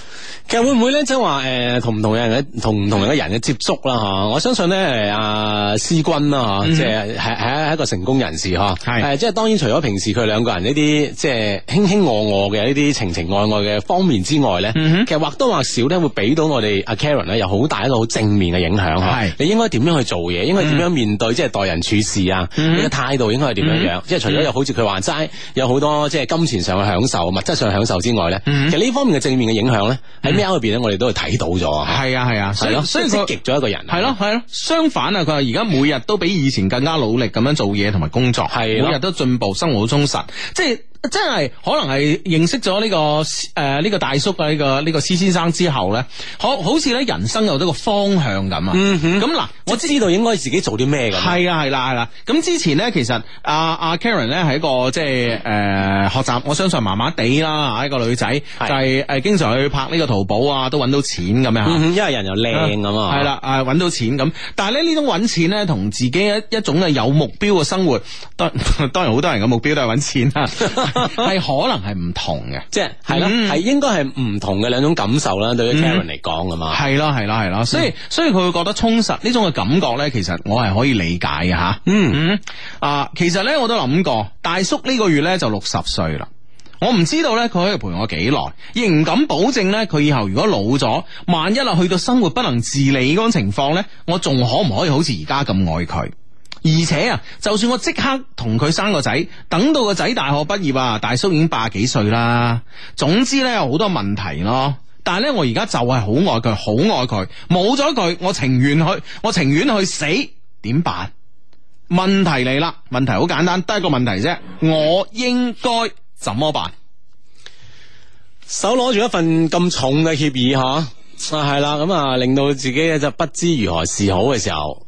其實會唔會咧，即係話同唔同人嘅接觸啦吓，我相信咧阿思君啦吓，即係一個成功人士吓，係即係當然除咗平時佢兩個人呢啲即係卿卿我我嘅呢啲情情愛愛嘅方面之外咧，其實或多或少咧會俾到我哋阿 Karen 咧有好大一個好正面嘅影響吓。係你應該點樣去做嘢，應該點樣面對即係待人處事啊，你嘅態度應該係點樣樣？即係除咗有好似佢話齋有好多即係金錢上嘅享受、物質上嘅享受之外咧，其實呢方面嘅正面嘅影響咧喺喵入邊咧，我哋都係睇到咗。係啊，所以積極咗一個人。係咯，相反啊，佢話而家每日都比以前更加努力咁樣做嘢同埋工作，每日都進步，生活好充實，即係。真係可能係認識咗呢個呢個大叔啊呢個施先生之後咧，好似咧人生有咗個方向咁啊。咁嗱，我知道應該自己做啲咩咁。係啦。咁之前咧，其實阿 Karen 咧係一個即係學習，我相信麻麻地啦，一個女仔就係經常去拍呢個淘寶啊，都揾到錢咁樣吓。因為人又靚咁啊。係啦，揾到錢咁，但係咧呢種揾錢咧，同自己一種嘅有目標嘅生活，當然好多人嘅目標都係揾錢啦。係可能係唔同嘅，即係啦，係應該係唔同嘅兩種感受啦。對於 Karen 嚟講啊嘛，係咯，所以佢會覺得充實呢種嘅感覺咧，其實我係可以理解嘅吓。其實咧我都諗過，大叔呢個月咧就60歲啦。我唔知道咧佢可以陪我幾耐，亦唔敢保證咧佢以後如果老咗，萬一去到生活不能自理嗰種情況咧，我仲可唔可以好似而家咁愛佢？而且啊，就算我即刻同佢生個仔，等到個仔大學畢業啊，大叔已經80幾歲啦。總之咧有好多問題咯。但係咧我而家就係好愛佢，好愛佢，冇咗佢我情願去死，點辦？問題嚟啦，問題好簡單，得一個問題啫，我應該怎麼辦？手攞住一份咁重嘅協議吓，係啦，咁啊令到自己咧就不知如何是好嘅時候，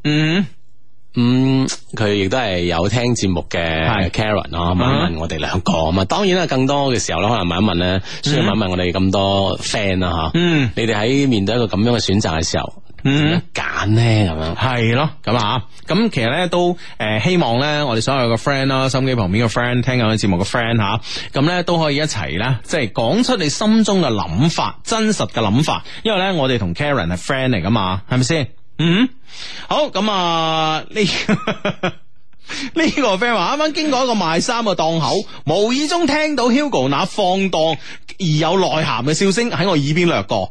佢亦都係有聽節目嘅 Karen 咯，問一問我哋兩個啊嘛。當然啦，更多嘅時候咧，可能問一問咧，需要問一問我哋咁多 friend 啦吓。你哋喺面對一個咁樣嘅選擇嘅時候，點樣揀咧？咁樣係咯，咁啊，咁其實咧都希望咧，我哋所有嘅 friend 啦，收音機旁邊嘅 friend， 聽緊嘅節目嘅 friend 吓，咁咧都可以一齊咧，即係講出你心中嘅諗法，真實嘅諗法。因為咧，我哋同 Karen 係 friend 嚟噶嘛，係咪先？好，咁啊呢個 friend 話啱啱經過一個賣衫嘅檔口，無意中聽到 Hugo 那放蕩而有內涵嘅笑聲喺我耳邊掠過，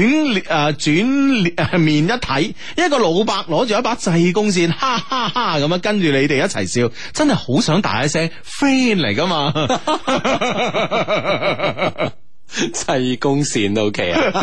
轉面一睇，一個老伯攞住一把濟公線，哈哈哈咁樣跟住你哋一齊笑，真係好想大一聲 friend 嚟噶嘛。濟公線都 OK 啊！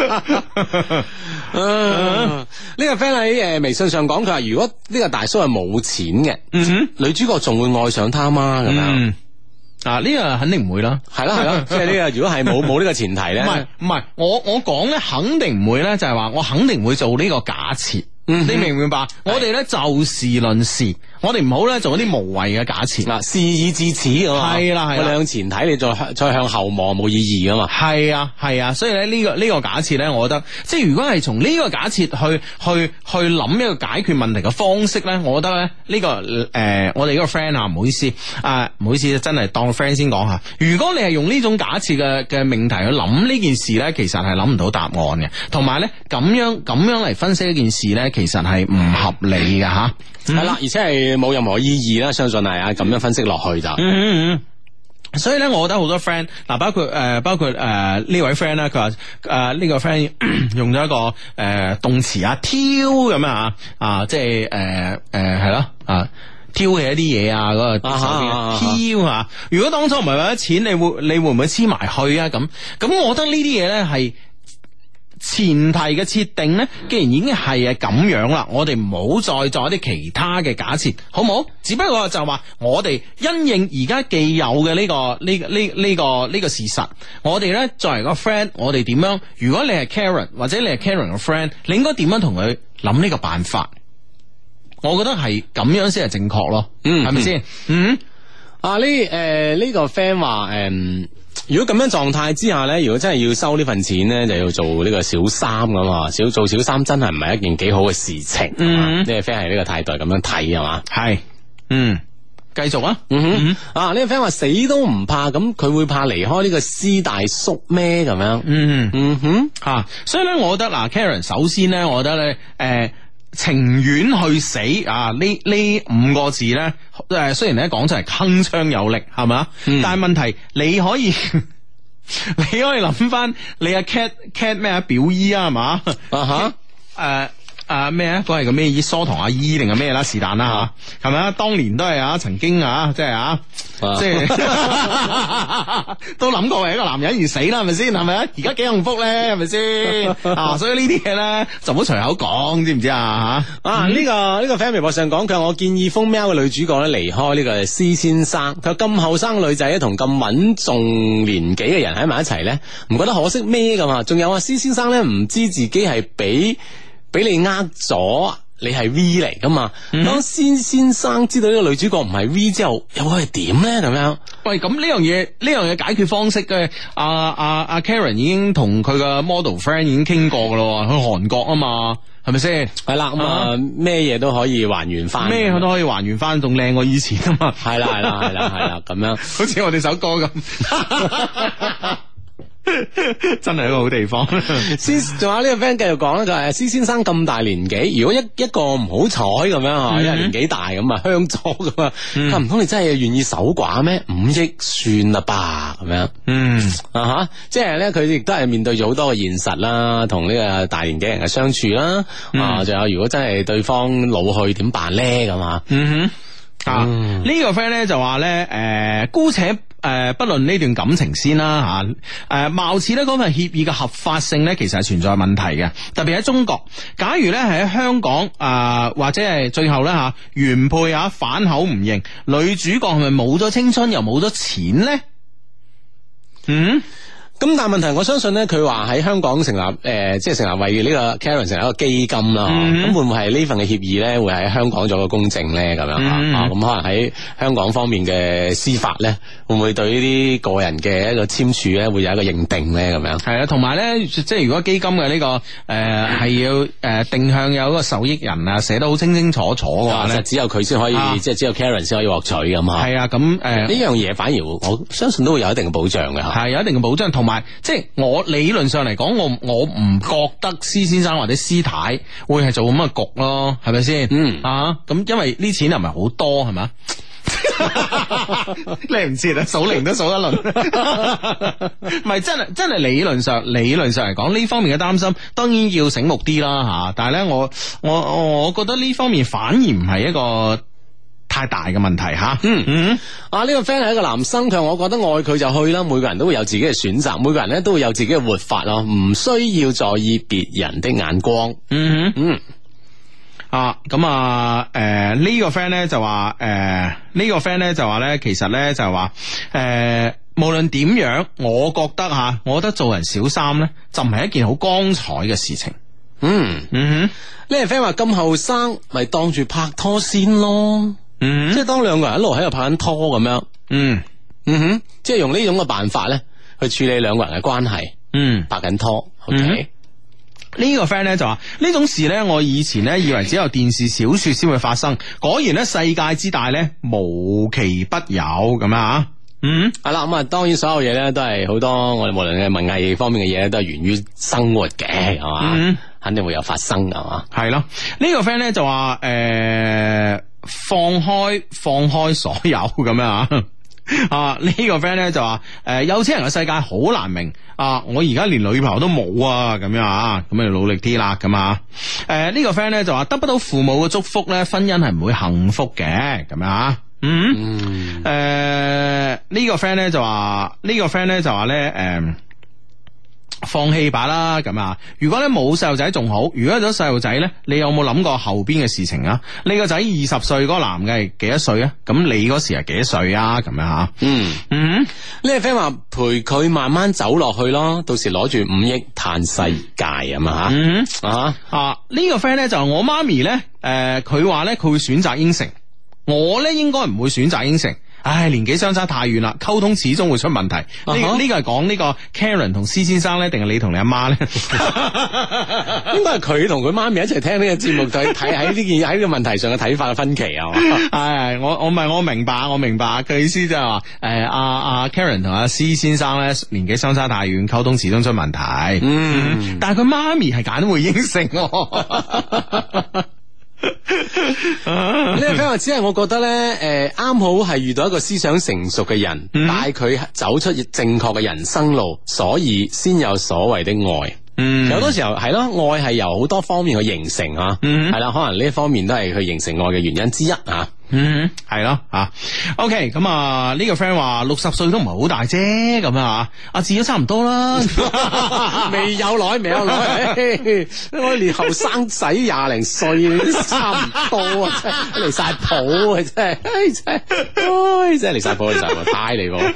呢個 friend 喺微信上講，佢話如果呢個大叔係冇錢嘅，女主角仲會愛上他嗎？咁樣啊？呢個肯定唔會啦，係啦，即係呢個如果係冇呢個前提咧，唔係，我講咧肯定唔會咧，就係話我肯定會做呢個假設。你明唔明白？我哋咧就事論事，我哋唔好咧做一啲無謂嘅假設。嗱，事已至此啊嘛，係啦，我哋向前睇，你再向後望冇意義噶嘛。係啊，所以咧呢個假設咧，我覺得即係如果係從呢個假設去諗一個解決問題嘅方式咧，我覺得咧呢個我哋呢個 friend 啊，唔好意思，真係當 friend 先講下。如果你係用呢種假設嘅命題去諗呢件事咧，其實係諗唔到答案嘅，同埋咧咁樣嚟分析一件事咧，其實係唔合理嘅吓，係啦，而且係冇任何意義啦。相信係啊，咁樣分析落去就，所以咧，我覺得好多 friend 嗱，包括呢位 friend 咧，佢話呢個 friend 用咗一個動詞啊，挑咁啊，即係係咯啊，挑起一啲嘢啊，嗰個挑啊。如果當初唔係為咗錢，你會唔會黐埋去啊？咁我覺得呢啲嘢咧係。前提嘅設定呢，既然已經係咁樣啦，我哋唔好再做一啲其他嘅假設，好唔好？只不過就話我哋因應而家既有嘅呢個事實，我哋呢作為個 friend，我哋點樣？如果你係 Karen 或者你係 Karen 嘅 friend， 你應該點樣同佢諗呢個辦法？我覺得係咁樣先係正確咯，係咪先？呢個 friend 話如果咁樣狀態之下咧，如果真係要收呢份錢咧，就要做呢個小三咁啊！做小三真係唔係一件幾好嘅事情。呢個 friend 係呢個態度咁樣睇係嘛？係， 繼續啊， 呢個 friend 話死都唔怕，咁佢會怕離開呢個師大叔咩咁樣？ 所以咧，我覺得嗱 Karen 首先咧，我覺得咧，情願去死啊！呢五個字咧，雖然咧講出嚟鏗鏘有力，係咪？但係問題你可以你可以諗翻你阿 cat 咩啊表姨啊係嘛？咩啊？嗰係個咩姨？疏堂阿姨定係咩啦？是但啦吓，係咪啊？當年都係曾經即係都諗過為一個男人而死啦，係咪先？係咪啊？而家幾幸福咧，係咪先？所以呢啲嘢咧就唔好隨口講，知唔知啊？呢個 friend 微博上講，佢話我建議瘋喵嘅女主角咧離開呢個施先生。佢話咁後生女仔同咁穩重年紀嘅人喺埋一齊咧，唔覺得可惜咩噶嘛？仲有施先生咧，唔知自己係俾你呃咗，你係 V 嚟噶嘛？當施先生知道呢個女主角唔係 V 之後，又會係點咧？咁樣， 喂，咁呢樣嘢解決方式嘅，阿 Karen 已經同佢嘅 model friend 已經傾過噶咯，去韓國啊嘛，係咪先？ 係啦，咁啊咩嘢都可以還原翻， 咩都可以還原翻，仲靚過以前啊嘛。 係啦，咁樣， 好似我哋首歌咁。真係一個好地方。 仲有呢個 friend 繼續講咧，就係施先生咁大年紀，如果一個唔好彩咁樣因為年紀大咁啊，香咗咁啊，唔通你真係願意守寡咩？5億算啦吧，咁樣。即係咧，佢亦都係面對咗好多嘅現實啦，同呢個大年紀人嘅相處啦。仲有如果真係對方老去點辦咧？咁啊。 呢個 friend 咧就話咧，姑且不論呢段感情先啦吓，貌似咧嗰份協議嘅合法性咧，其實係存在問題嘅，特別喺中國。假如咧係喺香港或者係最後咧原配反口唔認，女主角係咪冇咗青春又冇咗錢咧？ 咁但係問題，我相信咧，佢話喺香港成立即係成立為呢個 Karen 成立一個基金啦。咁會唔會係呢份嘅協議咧，會喺香港做個公證咧？咁樣咁可能喺香港方面嘅司法咧，會唔會對呢啲個人嘅一個簽署咧，會有一個認定咧？咁樣係啊，同埋咧，即係如果基金嘅呢個係要定向有一個受益人啊，寫得好清清楚楚嘅話咧， 只有佢先可以，即係只有 Karen 先可以獲取咁啊。 係啊，咁呢樣嘢反而我相信都會有一定嘅保障嘅， 係有一定嘅保障，同埋即係我理論上嚟講，我唔覺得施先生或者施太會係做咁嘅局咯，係咪先？咁因為呢錢又唔係好多，係咪？你唔知啦，數零都數一輪，唔係真係理論上嚟講呢方面嘅擔心，當然要醒目啲啦吓。但係咧，我覺得呢方面反而唔係一個太大嘅問題吓。 呢個 friend 係一個男生，佢話我覺得愛佢就去啦，每個人都會有自己嘅選擇，每個人咧都會有自己嘅活法咯，唔需要在意別人的眼光。呢個 friend 咧就話咧，其實咧就話無論點樣，我覺得做人小三咧就唔係一件好光彩嘅事情。呢個 friend 話咁後生咪當住拍拖先咯，即係當兩個人一路喺度拍緊拖咁樣，即係用呢種嘅辦法咧去處理兩個人嘅關係，拍緊拖。OK。 呢個 friend 咧就話呢種事咧，我以前咧以為只有電視小說先會發生，果然咧世界之大咧無奇不有咁啊！ 係啦，咁啊，當然所有嘢咧都係好多我哋無論係文藝方面嘅嘢都係源於生活嘅，係嘛，肯定會有發生噶嘛。係咯， 呢個 friend 咧就話放開所有咁樣呢個 friend 咧就話有錢人嘅世界好難明我而家連女朋友都冇咁樣咁你努力啲啦咁呢個 friend 咧就話得不到父母嘅祝福咧，婚姻係唔會幸福嘅咁樣呢個 friend 咧就話咧放棄吧啦咁如果咧冇細路仔仲好，如果有咗細路仔咧，你有冇諗過後邊嘅事情啊？你個仔20歲，嗰個男嘅係幾多歲啊？咁你嗰時係幾多歲啊？咁樣呢個 friend 話陪佢慢慢走落去咯，到時攞住5億嘆世界咁呢個 friend 咧就係我媽咪咧，佢話咧佢會選擇應承，我咧應該唔會選擇應承。 年紀相差太遠啦，溝通始終會出問題。呢個係講呢個 Karen 同施先生咧，定係你同你阿媽咧？ 應該係佢同佢媽咪一齊聽呢個節目，睇喺呢個問題上嘅睇法嘅分歧啊嘛。 係我明白佢意思就係話阿 Karen 同阿施先生咧年紀相差太遠，溝通始終出問題。但係佢媽咪係揀會應承。 呢個 friend 話只係我覺得咧，啱好係遇到一個思想成熟嘅人，帶佢走出正確嘅人生路，所以先有所謂的愛。有好多時候係咯，愛係由好多方面去形成啊，係啦，可能呢一方面都係佢形成愛嘅原因之一啊。 係咯啊。OK， 咁啊呢個 friend 話60歲都唔係好大啫，咁啊，阿志都差唔多啦， 未有耐，我連後生仔20零歲都差唔多啊，真係離晒譜啊，真係離晒譜，太離譜。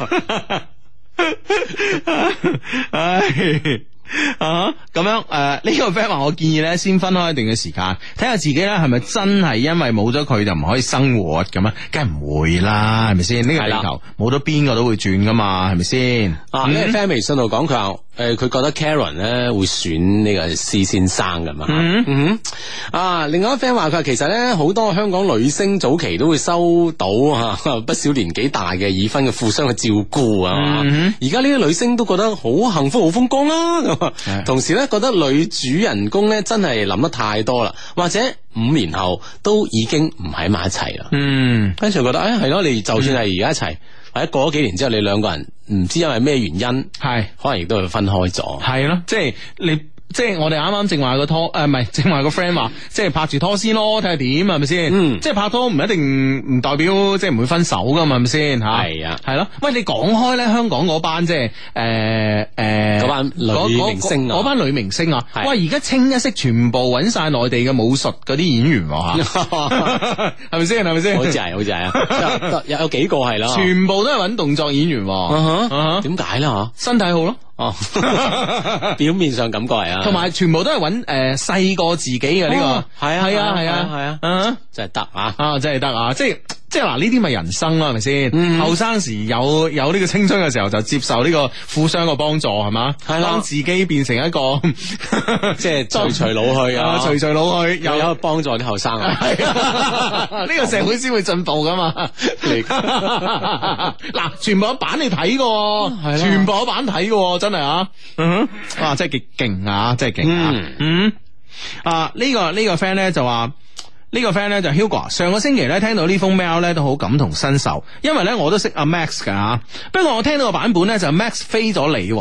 咁樣呢個 friend 話我建議咧先分開一段嘅時間，睇下自己咧係咪真係因為冇咗佢就唔可以生活咁啊？梗係唔會啦，係咪先？呢個地球冇咗邊個都會轉噶嘛，係咪先？呢個 friend 微信度講佢話佢覺得 Karen 咧會選呢個施先生噶嘛。另外一個 friend 話佢話其實咧好多香港女星早期都會收到不少年紀大嘅已婚嘅富商嘅照顧啊。而家呢啲女星都覺得好幸福好風光啦。同時咧覺得女主人公咧真係諗得太多啦，或者5年後都已經唔喺埋一齊啦。跟住覺得係咯，你就算係而家一齊，或者過咗幾年之後，你兩個人唔知因為咩原因，係可能亦都會分開咗。係咯， 即係我哋啱啱正話個拖，唔係正話個 friend 話，即係拍住拖先咯，睇下點係咪先？即係拍拖唔一定唔代表即係唔會分手噶嘛，係咪先吓？係啊，係咯。喂，你講開咧，香港嗰班即係嗰班女明星啊， 嗰班女明星啊，喂，而家清一色全部揾晒內地嘅武術嗰啲演員吓，係咪先？係咪先？ 好似係啊，有幾個係啦， 全部都係揾動作演員。 點解咧？吓， 身體好咯。 表面上感覺係啊， 同埋全部都係揾細過自己嘅呢個，係啊， 真係得啊， 真係得啊，即係嗱，呢啲咪人生咯，係咪先？後生時有呢個青春嘅時候，就接受呢個富商嘅幫助，係嘛？係啦，當自己變成一個即係隨老去啊， 隨老去又有幫助啲後生啊， 呢個社會先會進步噶嘛。嗱，全部有版你睇嘅，全部有版睇嘅，真係啊，哇，真係幾勁啊，真係勁啊，呢個 friend 咧就話。呢個 friend 咧就 Hugo， 上個星期咧聽到呢封 mail 咧都好感同身受，因為咧我都識阿 Max 噶吓，不過我聽到個版本咧就 Max 飛咗你，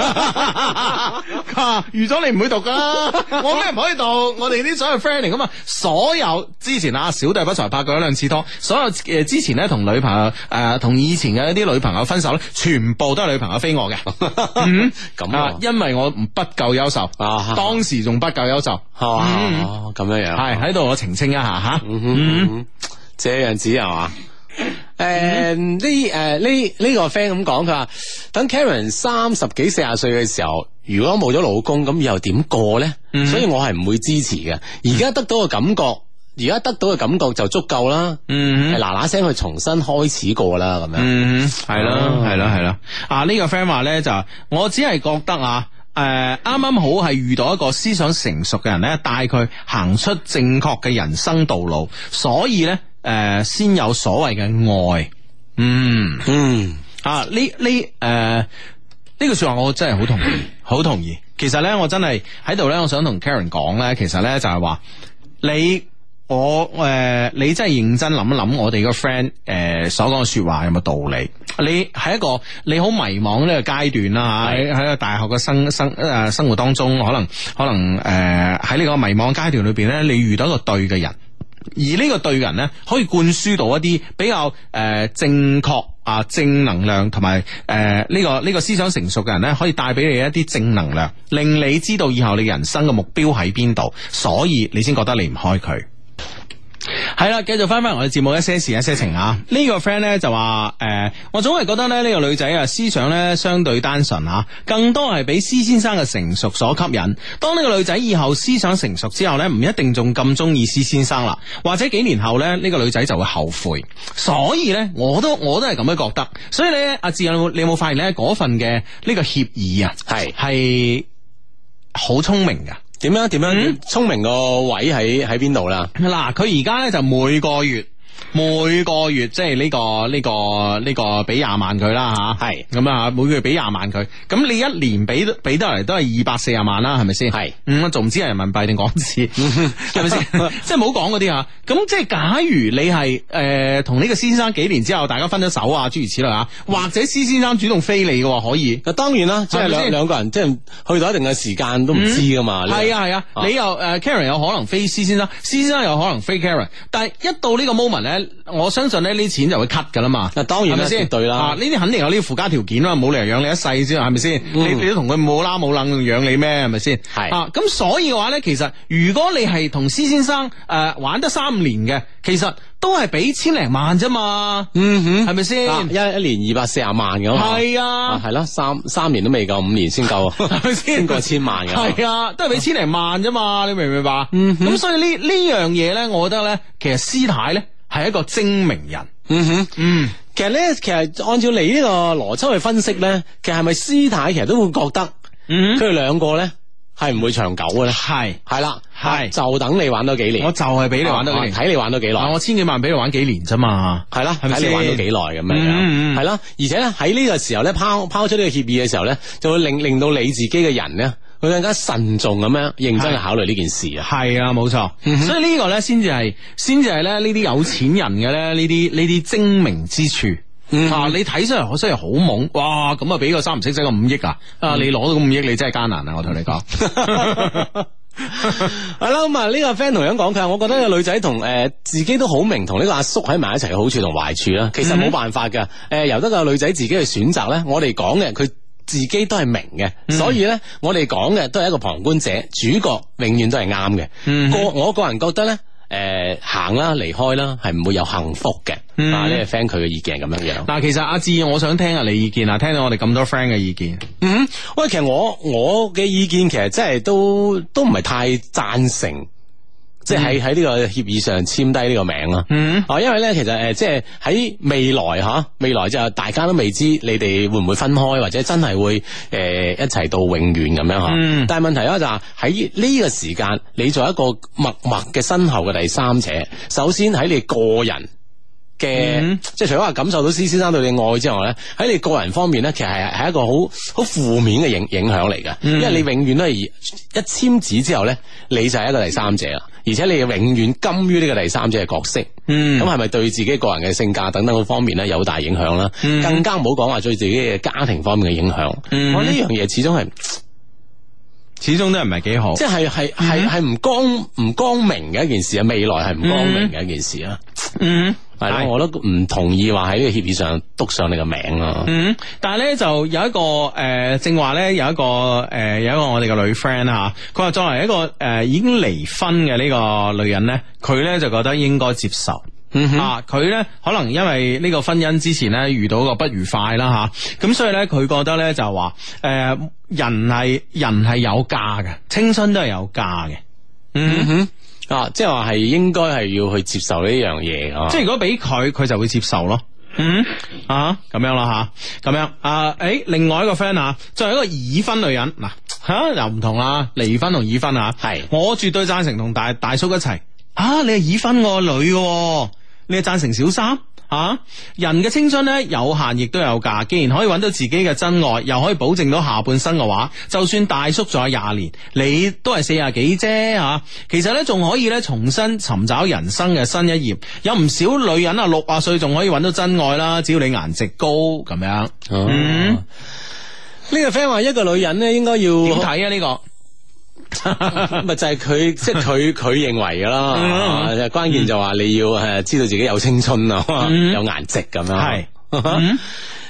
預咗你唔會讀噶啦，我咩唔可以讀？我哋啲所有 friend 嚟噶嘛，所有之前啊小弟不才拍過一兩次拖，所有之前咧同女朋友同以前嘅一啲女朋友分手咧，全部都係女朋友飛我嘅，咁因為我不夠優秀，當時仲不夠優秀， 咁樣樣係喺度我澄清一下吓， 這樣子係嘛？呢個 friend 咁講，佢話等 Karen 30幾40歲嘅時候，如果冇咗老公，咁以後點過咧？所以我係唔會支持嘅。而家得到嘅感覺就足夠啦。係嗱嗱聲去重新開始過啦，咁樣。 係咯。呢個 friend 話咧就，我只係覺得啱啱好係遇到一個思想成熟嘅人咧，帶佢行出正確嘅人生道路，所以咧先有所謂嘅愛。呢句說話我真係好同意。其實咧，我真係喺度咧，我想同 Karen 講咧，其實咧就係話你真係認真諗一諗，我哋個 friend 所講嘅說話有冇道理？你喺一個你好迷茫呢個階段啦，喺個大學嘅生活當中，可能喺呢個迷茫階段裏邊咧，你遇到一個對嘅人，而呢個對嘅人咧，可以灌輸到一啲比較正確正能量，同埋呢個思想成熟嘅人咧，可以帶俾你一啲正能量，令你知道以後你人生嘅目標喺邊度，所以你先覺得離唔開佢。 係啦，繼續翻我哋節目一些事一些情啊！呢、個 friend 咧就話我總係覺得咧呢個女仔啊思想咧相對單純啊，更多係俾施先生嘅成熟所吸引。當呢個女仔以後思想成熟之後咧，唔一定仲咁中意施先生啦，或者幾年後咧呢個女仔就會後悔。所以咧我都係咁樣覺得。所以咧阿志你有冇發現咧嗰份嘅呢個協議啊係好聰明噶。 點樣聰明個位喺邊度啦？ 嗱，佢而家咧就每個月即係呢個俾20萬佢啦吓，係咁啊，每個月俾20萬佢，咁你一年俾得嚟都係240萬啦，係咪先？係，仲唔知係人民幣定港紙，係咪先？即係唔好講嗰啲吓，咁即係假如你係同呢個施先生幾年之後大家分咗手啊，諸如此類啊，或者施先生主動飛你嘅可以， 當然啦，即係兩個人即係去到一定嘅時間都唔知噶嘛。係啊，你又Karen 有可能飛施先生，施先生有可能飛 Karen， 但係一到呢個 moment 咧。我相信咧呢啲錢就會 cut 噶啦嘛，當然係咪先？對啦，呢啲肯定有呢啲附加條件啦，冇理由養你一世先，係咪先？你都同佢冇啦冇楞養你咩？係咪先？係啊，咁所以嘅話咧，其實如果你係同施先生玩得3年嘅，其實都係俾1000零萬啫嘛，係咪先？一年240萬咁嘛，係啊，係咯，3年都未夠，5年先夠，係咪先？先過1000萬嘅， 係啊，都係俾1000零萬啫嘛，你明唔明白？咁所以呢樣嘢咧，我覺得咧，其實施太咧。係一個精明人， 其實按照你呢個邏輯去分析咧，其實係咪施太其實都會覺得，佢哋兩個咧係唔會長久嘅咧？係啦，就等你玩多幾年， 我就係俾你玩多幾年， 睇你玩多幾耐， 我1000幾萬俾你玩幾年啫嘛， 係啦，睇你玩到幾耐咁樣，係啦，而且咧喺呢個時候咧拋出呢個協議嘅時候咧，就會令到你自己嘅人咧。佢更加慎重咁樣認真去考慮呢件事啊， 係啊，冇錯，所以呢個咧先至係咧呢啲有錢人嘅咧呢啲精明之處啊！你睇出嚟雖然好懵，哇咁啊俾個3唔識使個5億啊！你攞到5億你真係艱難啊！我同你講， 係啦咁啊呢個 friend 同樣講，佢話我覺得個女仔同自己都好明同呢個阿叔喺埋一齊嘅好處同壞處啦。其實冇辦法噶，由得個女仔自己去選擇咧。我哋講嘅佢。自己都係明嘅，所以咧，我哋講嘅都係一個旁觀者，主角永遠都係啱嘅。我個人覺得咧，行啦，離開啦，係唔會有幸福嘅。呢個 friend 佢嘅意見係咁樣樣。 嗱，其實阿志，我想聽下你意見啊，聽到我哋咁多 friend 嘅意見。 喂，其實我嘅意見其實真係都唔係太贊成。即係喺呢個協議上簽低呢個名啦，因為咧其實即係喺未來就大家都未知你哋會唔會分開，或者真係會一齊到永遠咁樣吓。但係問題咧就係喺呢個時間，你做一個默默嘅身後嘅第三者，首先喺你個人嘅，即係除咗話感受到施先生對你愛之外咧，喺你個人方面咧，其實係一個好負面嘅影響嚟嘅，因為你永遠都係一簽字之後咧，你就係一個第三者啦。而且你永遠甘於呢個第三者嘅角色，咁係咪對自己個人嘅性格等等嗰方面咧有大影響啦？更加唔好講話對自己嘅家庭方面嘅影響。我呢樣嘢始終都係唔係幾好，即係唔光明嘅一件事啊！未來係唔光明嘅一件事啊！係咯，我都唔同意話喺呢個協議上篤上你個名咯。 但係咧就有一個正話咧有一個我哋嘅女 friend 啊，佢話作為一個已經離婚嘅呢個女人咧，佢咧就覺得應該接受。佢咧可能因為呢個婚姻之前咧遇到個不愉快啦吓，咁所以咧佢覺得咧就話人係有價嘅，青春都係有價嘅。 即係話係應該係要去接受呢樣嘢， 即係如果俾佢就會接受咯。咁樣啦吓，咁樣另外一個 friend 啊，作為一個已婚女人嗱又唔同啦，離婚同已婚係，我絕對贊成同大叔一齊。你係已婚個女嘅，你係贊成小三？人嘅青春咧有限，亦都有價。既然可以揾到自己嘅真愛，又可以保證到下半生嘅話，就算大叔仲有20年，你都係40幾啫。其實咧仲可以咧重新尋找人生嘅新一頁。有唔少女人60歲仲可以揾到真愛啦，只要你顏值高咁樣。呢個 friend 話一個女人咧應該要點睇啊？呢個咪就係佢即係佢認為噶啦，關鍵就話你要知道自己有青春啊，有顏值咁樣。係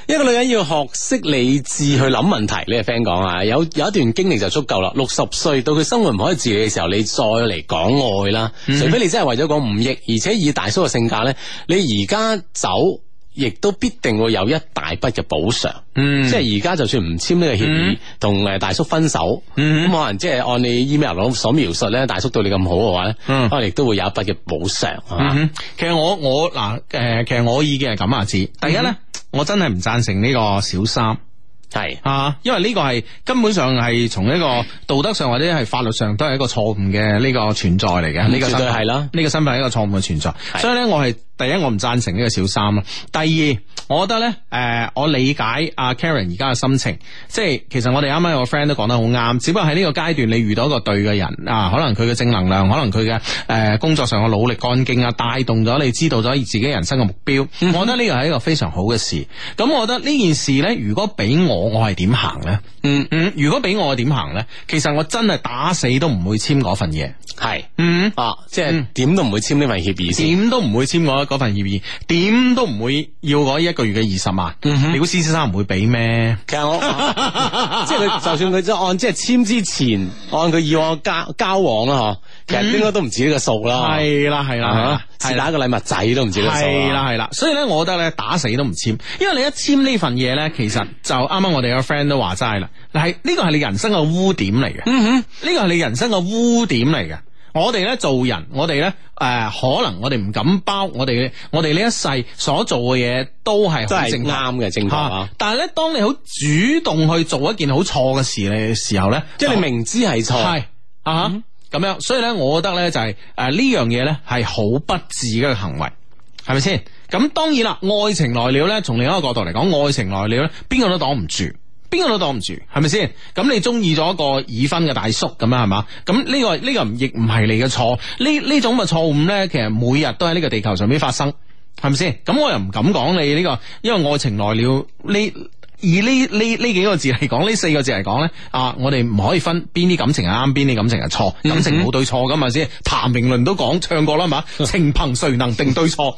一個女人要學識理智去諗問題，呢個 friend 講啊，有一段經歷就足夠啦。60歲到佢生活唔可以自理嘅時候，你再嚟講愛啦，除非你真係為咗講5億，而且以大叔嘅性格咧，你而家走。亦都必定會有一大筆嘅補償，即係而家就算唔簽呢個協議，同大叔分手，咁可能即係按你 email 所描述咧，大叔對你咁好嘅話咧，可能亦都會有一筆嘅補償，係嘛？ 其實我嗱其實我意見係咁啊，第一咧，我真係唔贊成呢個小三。 係因為呢個係根本上係從一個道德上或者係法律上都係一個錯誤嘅呢個存在嚟嘅，呢個絕對係啦， 呢個身份係一個錯誤嘅存在，所以咧我係第一我唔贊成呢個小三啦，第二我覺得咧我理解阿 Karen 而家嘅心情，即係其實我哋啱啱有個 friend 都講得好啱，只不過喺呢個階段你遇到一個對嘅人啊，可能佢嘅正能量，可能佢嘅工作上嘅努力幹勁啊，帶動咗你知道咗自己人生嘅目標，我覺得呢個係一個非常好嘅事。咁我覺得呢件事咧，如果俾我係點行咧？如果俾我點行咧？其實我真係打死都唔會簽嗰份嘢。係， 即係點都唔會簽呢份協議先， 點都唔會簽嗰份協議，點都唔會要嗰1個月嘅20萬。你估施先生唔會俾咩？ 其實我即係佢，就算佢按即係簽之前，按佢以往交往啦，其實應該都唔止呢個數啦。係啦，是打個禮物仔都唔止呢個數。 係啦，所以咧，我覺得咧打死都唔簽，因為你一簽呢份嘢咧，其實就啱啱我哋個 friend 都話齋啦，係呢個係你人生嘅污點嚟嘅。呢個係你人生嘅污點嚟嘅。我哋咧做人，我哋咧可能我哋唔敢包，我哋呢一世所做嘅嘢都係好正啱嘅正確。但係咧，當你好主動去做一件好錯嘅事嘅時候咧， 即係你明知係錯， 係咁樣，所以咧，我覺得咧就係呢樣嘢咧係好不智嘅行為，係咪先？咁當然啦，愛情來了咧，從另一個角度嚟講，愛情來了咧，邊個都擋唔住。邊個都擋唔住，係咪先？咁你中意咗一個已婚嘅大叔咁樣係嘛？咁呢個亦唔係你嘅錯，呢種嘅錯誤咧，其實每日都喺呢個地球上面發生，係咪先？咁我又唔敢講你呢個，因為愛情來了以呢幾個字嚟講，呢4個字嚟講咧，我哋唔可以分邊啲感情係啱，邊啲感情係錯，感情冇對錯噶嘛先。譚詠麟都唱過啦嘛，情憑誰能定對錯？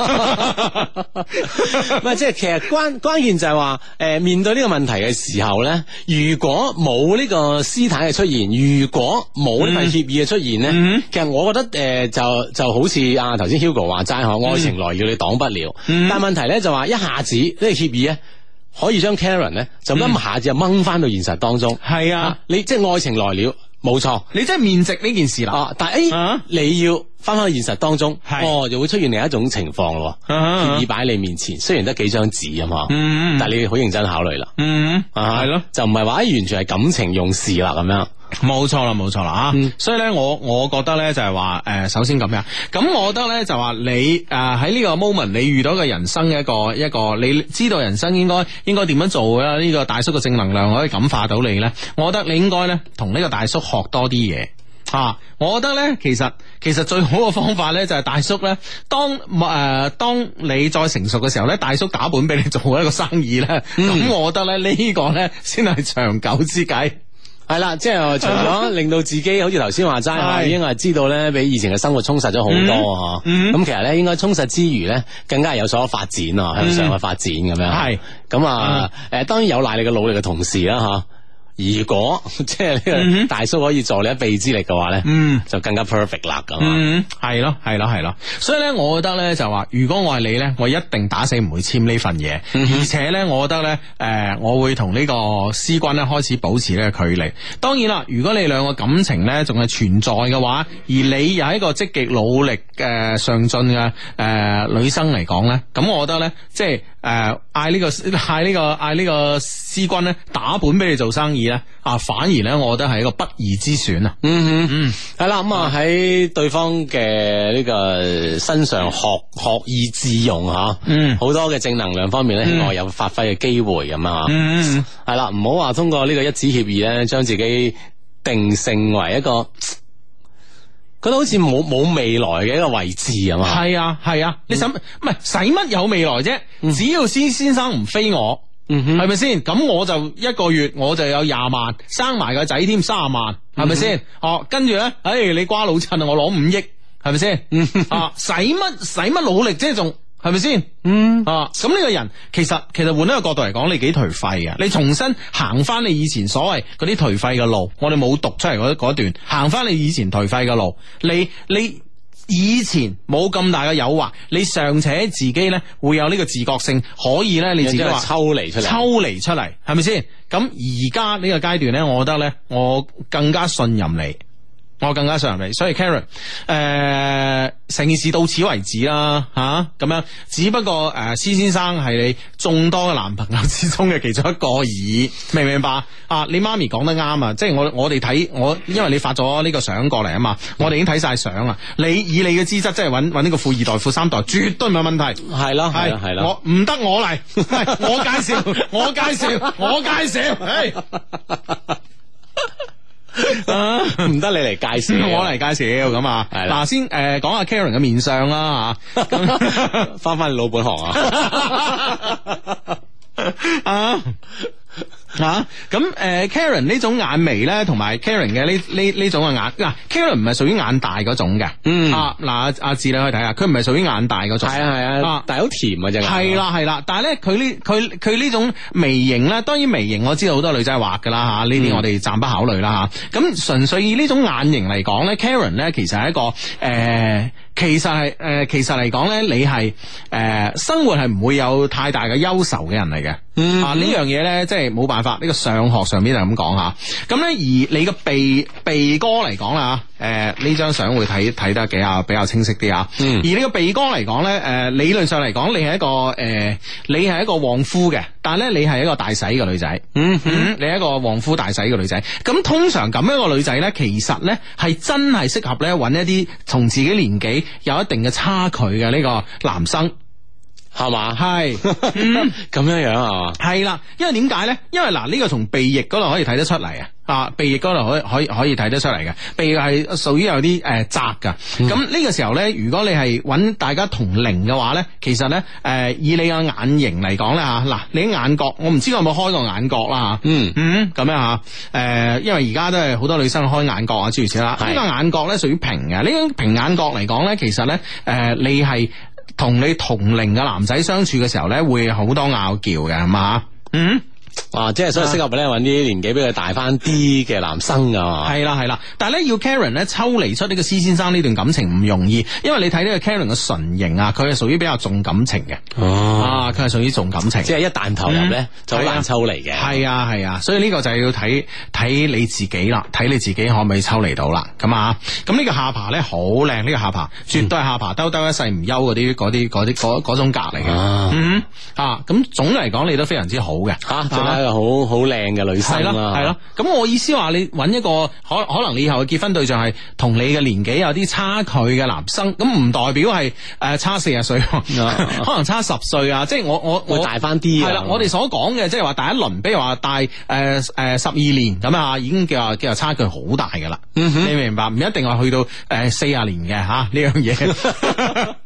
唔係，即係其實關鍵就係話，面對呢個問題嘅時候咧，如果冇呢個屍體嘅出現，如果冇呢份協議嘅出現咧，其實我覺得就好似頭先 Hugo 話齋嗬，愛情來了你擋不了，但係問題咧就話一下子呢個協議咧。可以將 Karen 咧就一下子就掹翻到現實當中，係你即係愛情來了，冇錯，你真係面直呢件事啦。但係你要翻返去現實當中，就會出現另一種情況咯。協議擺喺你面前，雖然得幾張紙啊嘛，但係你好認真考慮啦。係咯，就唔係話完全係感情用事啦咁樣。 冇錯啦所以咧我覺得咧就係話首先咁樣，咁我覺得咧就話你喺呢個 moment 你遇到嘅人生嘅一個你知道人生應該點樣做啦，呢個大叔嘅正能量可以感化到你咧，我覺得你應該咧同呢個大叔學多啲嘢。我覺得咧，其實最好嘅方法咧就係大叔咧，當你再成熟嘅時候咧，大叔打本俾你做一個生意咧，咁我覺得咧呢個咧先係長久之計。 係啦，即係除咗令到自己好似頭先話齋，已經係知道咧，比以前嘅生活充實咗好多咁其實咧，應該充實之餘咧，更加係有所發展向上嘅發展咁樣。係咁當然有賴你嘅努力嘅同時啦如果即係呢個大叔可以助你一臂之力嘅話咧，就更加 perfect 啦咁。 係咯，所以咧，我覺得咧就話，如果我係你咧，我一定打死唔會簽呢份嘢，而且咧，我覺得咧，我會同呢個C君咧開始保持呢個距離。當然啦，如果你兩個感情咧仲係存在嘅話，而你又係一個積極努力嘅上進嘅女生嚟講咧，咁我覺得咧，即係嗌呢個C君咧打本俾你做生意咧，反而咧，我覺得係一個不二之選啊。 係啦，咁喺對方嘅呢個身上學以致用好多嘅正能量方面咧，希望有發揮嘅機會咁啊。係啦，唔好話通過呢個一紙協議咧，將自己定性為一個覺得好似冇未來嘅一個位置啊嘛。係啊，你使乜有未來啫？只要先生唔飛我。係咪先？咁我就1個月我就有20萬，生埋個仔添30萬，係咪先？跟住咧，你瓜老襯啊，我攞5億，係咪先？使乜努力啫？仲係咪先？咁呢個人其實換一個角度嚟講，你幾頹廢嘅。你重新行翻你以前所謂嗰啲頹廢嘅路，我哋冇讀出嚟嗰段，行翻你以前頹廢嘅路，你以前冇咁大嘅誘惑，你尚且自己咧會有呢個自覺性，可以咧你自己話抽離出嚟，係咪先？咁而家呢個階段咧，我覺得咧，我更加信任你。所以 Karen， 成件事到此為止啦，咁樣，只不過施先生係你眾多嘅男朋友之中嘅其中一個而已，明唔明白啊？你媽咪講得啱啊，即係我哋睇因為你發咗呢個相過嚟啊嘛，我哋已經睇晒相啦。你以你嘅資質，即係搵呢個富二代、富三代，絕對冇問題。係啦，我唔得我嚟，我介紹， 唔得你嚟介紹， 我嚟介紹咁啊。嗱，先講下 Karen 嘅面相啦吓， 翻翻老本行咁Karen 呢種眼眉咧，同埋 Karen 嘅呢種嘅眼Karen 唔係屬於眼大嗰種嘅，阿志你可以睇下，佢唔係屬於眼大嗰種， 係啊，但係好甜啊隻眼， 係啦，但係咧佢呢種眉形咧，當然眉形我知道好多女仔畫噶啦吓，呢啲我哋暫不考慮啦吓，咁純粹以呢種眼型嚟講咧，Karen 咧其實係一個其實嚟講咧，你係生活係唔會有太大嘅憂愁嘅人嚟嘅。呢樣嘢咧，即係冇辦法，呢個上學上邊就咁講吓。咁咧，而你個鼻哥嚟講啦，呢張相會睇得比較清晰啲啊。而你個鼻哥嚟講咧，理論上嚟講，你係一個旺夫嘅，但係咧你係一個大洗嘅女仔。你係一個旺夫大洗嘅女仔。咁通常咁樣個女仔咧，其實咧係真係適合咧揾一啲同自己年紀有一定嘅差距嘅呢個男生。 係嘛？ 係咁樣樣啊？ 係啦，因為點解咧？因為嗱，呢個從鼻翼嗰度可以睇得出嚟啊！鼻翼嗰度可以睇得出嚟嘅，鼻翼係屬於有啲窄噶。咁呢個時候咧，如果你係揾大家同齡嘅話咧，其實咧以你嘅眼型嚟講咧吓，嗱，你啲眼角，我唔知佢有冇開過眼角啦吓。咁樣吓，因為而家都係好多女生開眼角啊，諸如此類啦。呢個眼角咧屬於平嘅，呢個平眼角嚟講咧，其實咧你係同你同齡嘅男仔相處嘅時候咧，會好多拗撬嘅，係嘛？ 即係所以適合咧揾啲年紀比佢大翻啲嘅男生啊。 係啦，但係咧要 Karen 咧抽離出呢個施先生呢段感情唔容易，因為你睇呢個 Karen 嘅唇型啊，佢係屬於比較重感情嘅。佢係屬於重感情， 即係一旦投入咧就好難抽離嘅。 係啊，所以呢個就係要睇你自己啦，睇你自己可唔可以抽離到啦。咁呢個下巴咧好靚，呢個下巴絕對係下巴兜一世唔休嗰種格嚟嘅。咁總嚟講你都非常之好嘅。 係一個好靚嘅女生啦， 係咯。咁我意思話你揾一個可能你以後嘅結婚對象係同你嘅年紀有啲差距嘅男生，咁唔代表係差40歲，可能差10歲啊。即係我會大翻啲。 係啦，我哋所講嘅即係話大一輪，比如話大12年咁啊，已經叫做差距好大噶啦。你明白？唔一定話去到40年嘅吓呢樣嘢。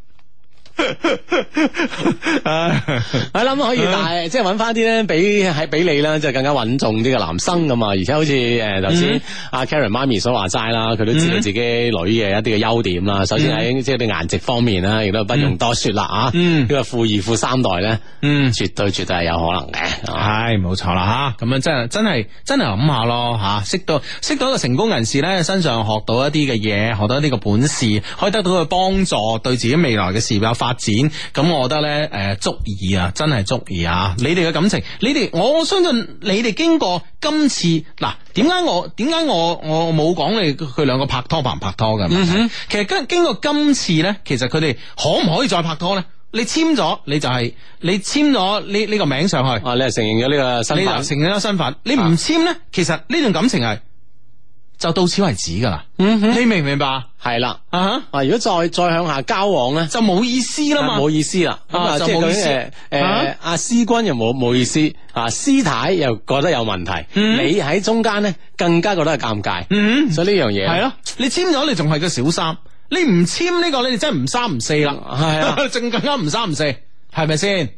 係啦，咁可以即係揾翻啲咧，俾你啦，即係更加穩重啲嘅男生咁啊！而且好似頭先阿 Karen 媽咪所話齋啦，佢都知道自己女嘅一啲嘅優點啦。首先喺即係啲顏值方面啦，亦都不用多說啦啊！呢個富二富三代咧，絕對係有可能嘅。 係冇錯啦吓，咁樣真係諗下咯吓，識到一個成功人士咧，身上學到一啲嘅嘢，學到一啲嘅本事，可以得到佢幫助，對自己未來嘅事業有發展，咁我覺得咧足以啊，真係足以啊！你哋嘅感情，我相信你哋經過今次嗱，點解我冇講你佢兩個拍拖拍唔拍拖嘅？其實經過今次咧，其實佢哋可唔可以再拍拖咧？你簽咗你就係你簽咗呢個名上去， 你係承認咗呢個身份， 你承認咗身份，你唔簽咧，其實呢段感情係就到此為止噶啦。你明唔明白？ 係啦，如果再向下交往咧， 就冇意思啦嘛， 冇意思啦。咁即係佢阿施君又冇意思，施太又覺得有問題，你喺中間咧更加覺得係尷尬。所以呢樣嘢係咯，你簽咗你仲係個小三，你唔簽呢個你真係唔三唔四啦，係啊，仲更加唔三唔四，係咪先？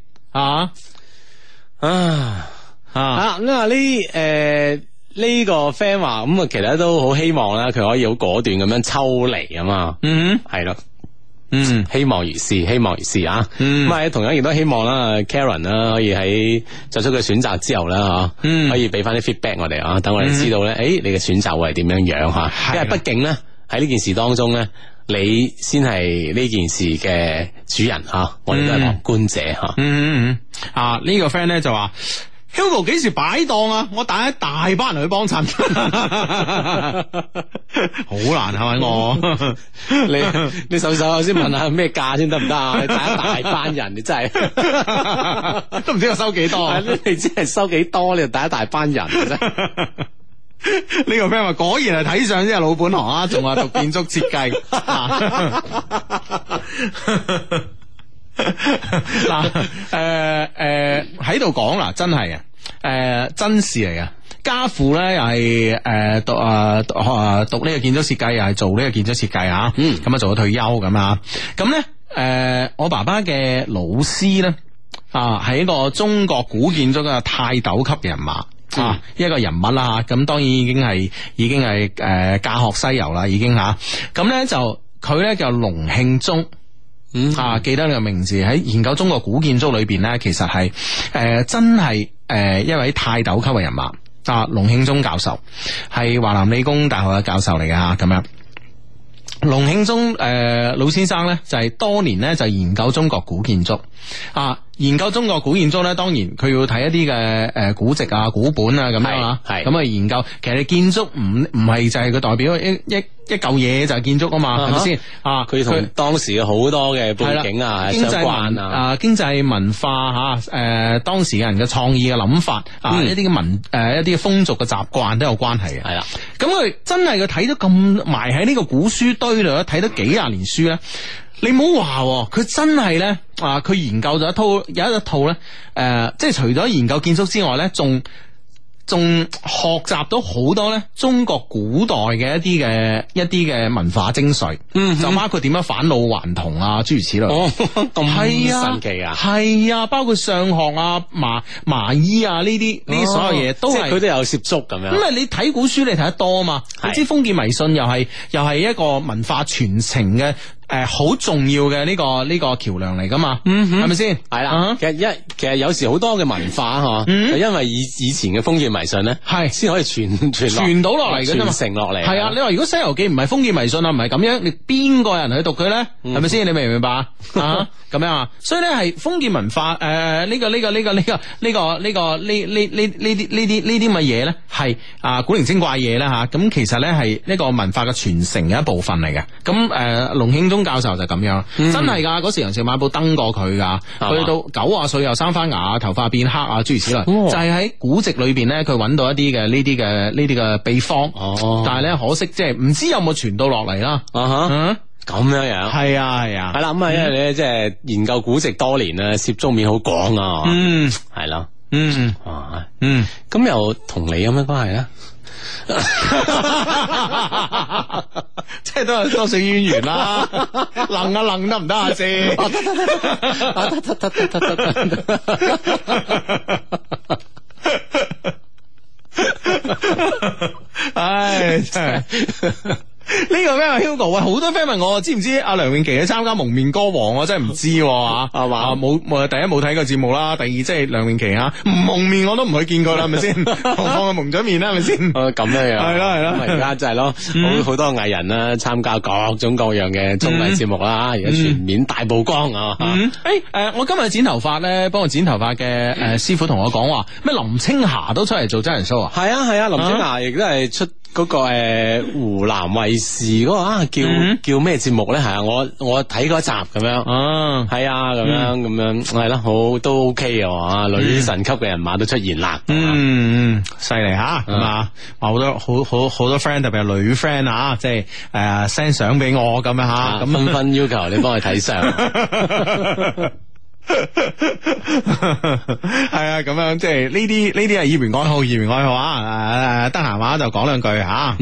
呢個 friend 話咁其實都好希望啦，佢可以好果斷咁樣抽離啊嘛。係咯。 希望如是，希望如是啊！咁啊，同樣亦都希望啦，Karen 啦，可以喺作出嘅選擇之後啦，吓，可以俾翻啲 feedback 我哋啊，等我哋知道咧，誒，你嘅選擇會係點樣樣吓？因為畢竟咧喺呢件事當中咧，你先係呢件事嘅主人吓，我哋都係旁觀者吓。 啊，呢個 friend 咧就話。Hugo 幾時擺檔啊？我帶一大班人去幫襯，好難係咪我？ 你首先問下咩價先得唔得啊？你帶一大班人，你真係都唔知我收幾多， 你知係收幾多，你就帶一大班人啫。 呢個 friend 話果然係睇相先係老本行啊，仲話讀建築設計。嗱，喺度講啦，真係真事嚟嘅。家父咧又係讀呢個建築設計，又係做呢個建築設計啊。咁啊做咗退休咁啊。咁咧我爸爸嘅老師咧係一個中國古建築嘅泰斗級嘅人馬。一個人物啦，咁當然已經係駕鶴西遊啦，已經吓。咁咧就佢咧叫龍慶忠。記得呢個名字，喺研究中國古建築裏邊咧，其實係真係一位泰斗級嘅人物。龍慶忠教授係華南理工大學嘅教授嚟嘅吓，咁樣。龍慶忠老先生咧就係多年咧就研究中國古建築研究中國古建築咧，當然佢要睇一啲嘅古籍啊、古本啊咁樣啊，咁啊研究。其實你建築唔係就係佢代表一嚿嘢就係建築啊嘛，係咪先？ 佢同當時嘅好多嘅背景啊、 經濟相關啊、 經濟文化當時嘅人嘅創意嘅諗法一啲嘅一啲嘅風俗嘅習慣都有關係嘅。係啦，咁佢真係佢睇咗咁埋喺呢個古書堆度，睇咗幾廿年書咧。你唔好話，佢真係咧佢研究咗有一套咧，即係除咗研究建築之外咧，仲學習到好多咧中國古代嘅一啲嘅文化精髓，就包括點樣返老還童啊，諸如此類。咁神奇啊！ 係啊，包括上學啊、麻衣啊呢啲所有嘢都係佢都有涉足咁樣。 咁你睇古書你睇得多啊嘛，你知封建迷信又係一個文化傳承嘅。好重要嘅呢個橋梁嚟噶嘛，係咪先？係啦，其實有時好多嘅文化係因為以前嘅封建迷信咧，係先可以傳到落嚟嘅啫嘛，傳承落嚟。係啊，你話如果《西遊記》唔係封建迷信啊，唔係咁樣，你邊個人去讀佢咧？係咪先？你明唔明白啊？咁樣啊，所以咧係封建文化呢啲咁嘅嘢咧，係古靈精怪嘢啦吓。咁其實咧係呢個文化嘅傳承嘅一部分嚟嘅。咁龍慶忠教授就咁樣，真係噶，嗰時楊兆晚報登過佢噶，去到90歲又生翻牙，頭髮變黑啊，諸如此類，就係喺古籍裏邊咧，佢揾到一啲嘅呢啲嘅秘方，但係咧可惜即係唔知有冇傳到落嚟啦。 咁樣樣係啊，係啦，咁因為咧即係研究古籍多年啦，涉足面好廣啊，係啦，咁又同你有咩關係咧？即係都係多少淵源啦，楞啊楞得唔得啊先？ 唉，真係。呢個 friend Hugo 喂，好多 friend 問我知唔知阿梁詠琪去參加蒙面歌王，我真係唔知吓，係嘛？冇第一冇睇過節目啦，第二即係梁詠琪唔蒙面我都唔去見佢啦，係咪先？放佢蒙咗面啦，係咪先？咁樣樣係啦，而家就係咯，好多藝人啦，參加各種各樣嘅綜藝節目啦，而家全面大曝光啊！我今日剪頭髮咧，幫我剪頭髮嘅師傅同我講話，咩林青霞都出嚟做真人 show 啊？係啊，林青霞亦都係出。嗰個湖南衛視嗰個叫咩節目咧？係啊，我睇嗰集咁樣，係啊，咁樣係咯，好都 OK 啊，女神級嘅人馬都出現啦，犀利吓，咁啊，好多好多 friend 特別係女 friend 啊，即係send 相俾我咁樣吓，咁紛紛要求你幫佢睇相。係啊，咁樣即係呢啲係業餘愛好啊！得閒話就講兩句吓。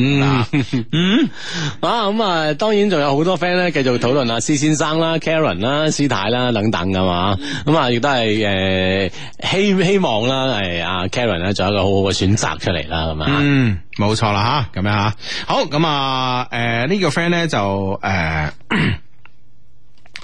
咁啊，當然仲有好多 friend 咧，繼續討論阿施先生啦、Karen 啦、施太啦等等噶嘛。咁啊，亦都係希望啦，係阿 Karen 咧，做一個好好嘅選擇出嚟啦，咁啊。冇錯啦吓，咁樣吓。好，咁啊，呢個 friend 咧就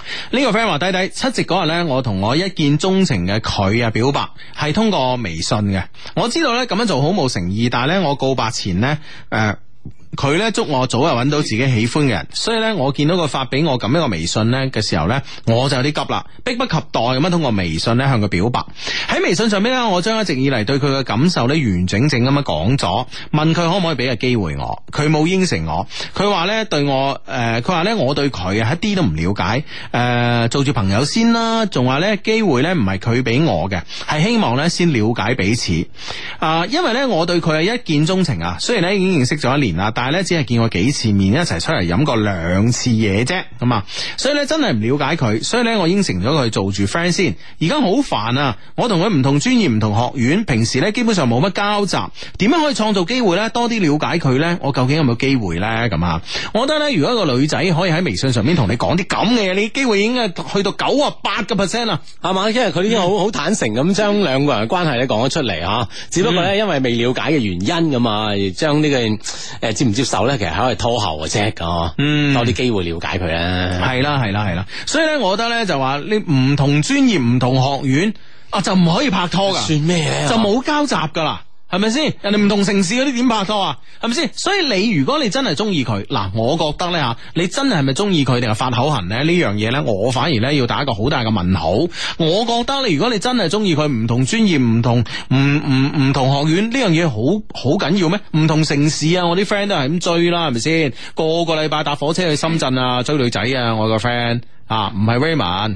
呢個 friend 話低低七夕嗰日呢，我同我一見鍾情嘅佢啊表白，係通過微信嘅。我知道呢咁樣做好冇誠意，但係呢，我告白前呢，佢咧祝我早日揾到自己喜歡嘅人，所以咧我見到佢發俾我咁一個微信咧嘅時候咧，我就有啲急啦，迫不及待咁樣通過微信咧向佢表白。喺微信上邊咧，我將一直以嚟對佢嘅感受咧完整整咁樣講咗，問佢可唔可以俾個機會我，佢冇應承我，佢話咧對我佢話咧我對佢啊一啲都唔了解，做住朋友先啦，仲話咧機會咧唔係佢俾我嘅，係希望咧先了解彼此。因為咧我對佢係一見鍾情啊，雖然咧已經認識咗1年啦，但係咧只係見過幾次面，一齊出嚟飲過2次嘢啫，咁啊，所以咧真係唔了解佢，所以咧我應承咗佢做住 friend 先。而家好煩啊，我同佢唔同專業唔同學院，平時咧基本上冇乜交集，點樣可以創造機會咧多啲了解佢咧？我究竟有冇機會咧？咁啊，我覺得咧如果一個女仔可以喺微信上面同你講啲咁嘅嘢，你機會已經係去到98%啦， 係嘛？因為佢已經好坦誠咁將兩個人嘅關係咧講咗出嚟吓，只不過咧因為未了解嘅原因咁啊，將呢個接唔接受咧，其實係可以拖後嘅啫，多啲機會了解佢啦。 係啦，所以咧，我覺得咧就話你唔同專業、唔同學院啊，就唔可以拍拖噶， 算咩咧？ 就冇交集噶啦。係咪先？人哋唔同城市嗰啲點拍拖啊？係咪先？所以你如果你真係中意佢，嗱，我覺得咧吓，你真係咪中意佢定係發口痕咧？呢樣嘢咧，我反而咧要打一個好大嘅問號。我覺得你如果你真係中意佢，唔同專業、唔同學院，呢樣嘢好緊要咩？唔同城市啊，我啲 friend 都係咁追啦，係咪先？個禮拜搭火車去深圳啊，追女仔啊，我個 friend。啊，唔係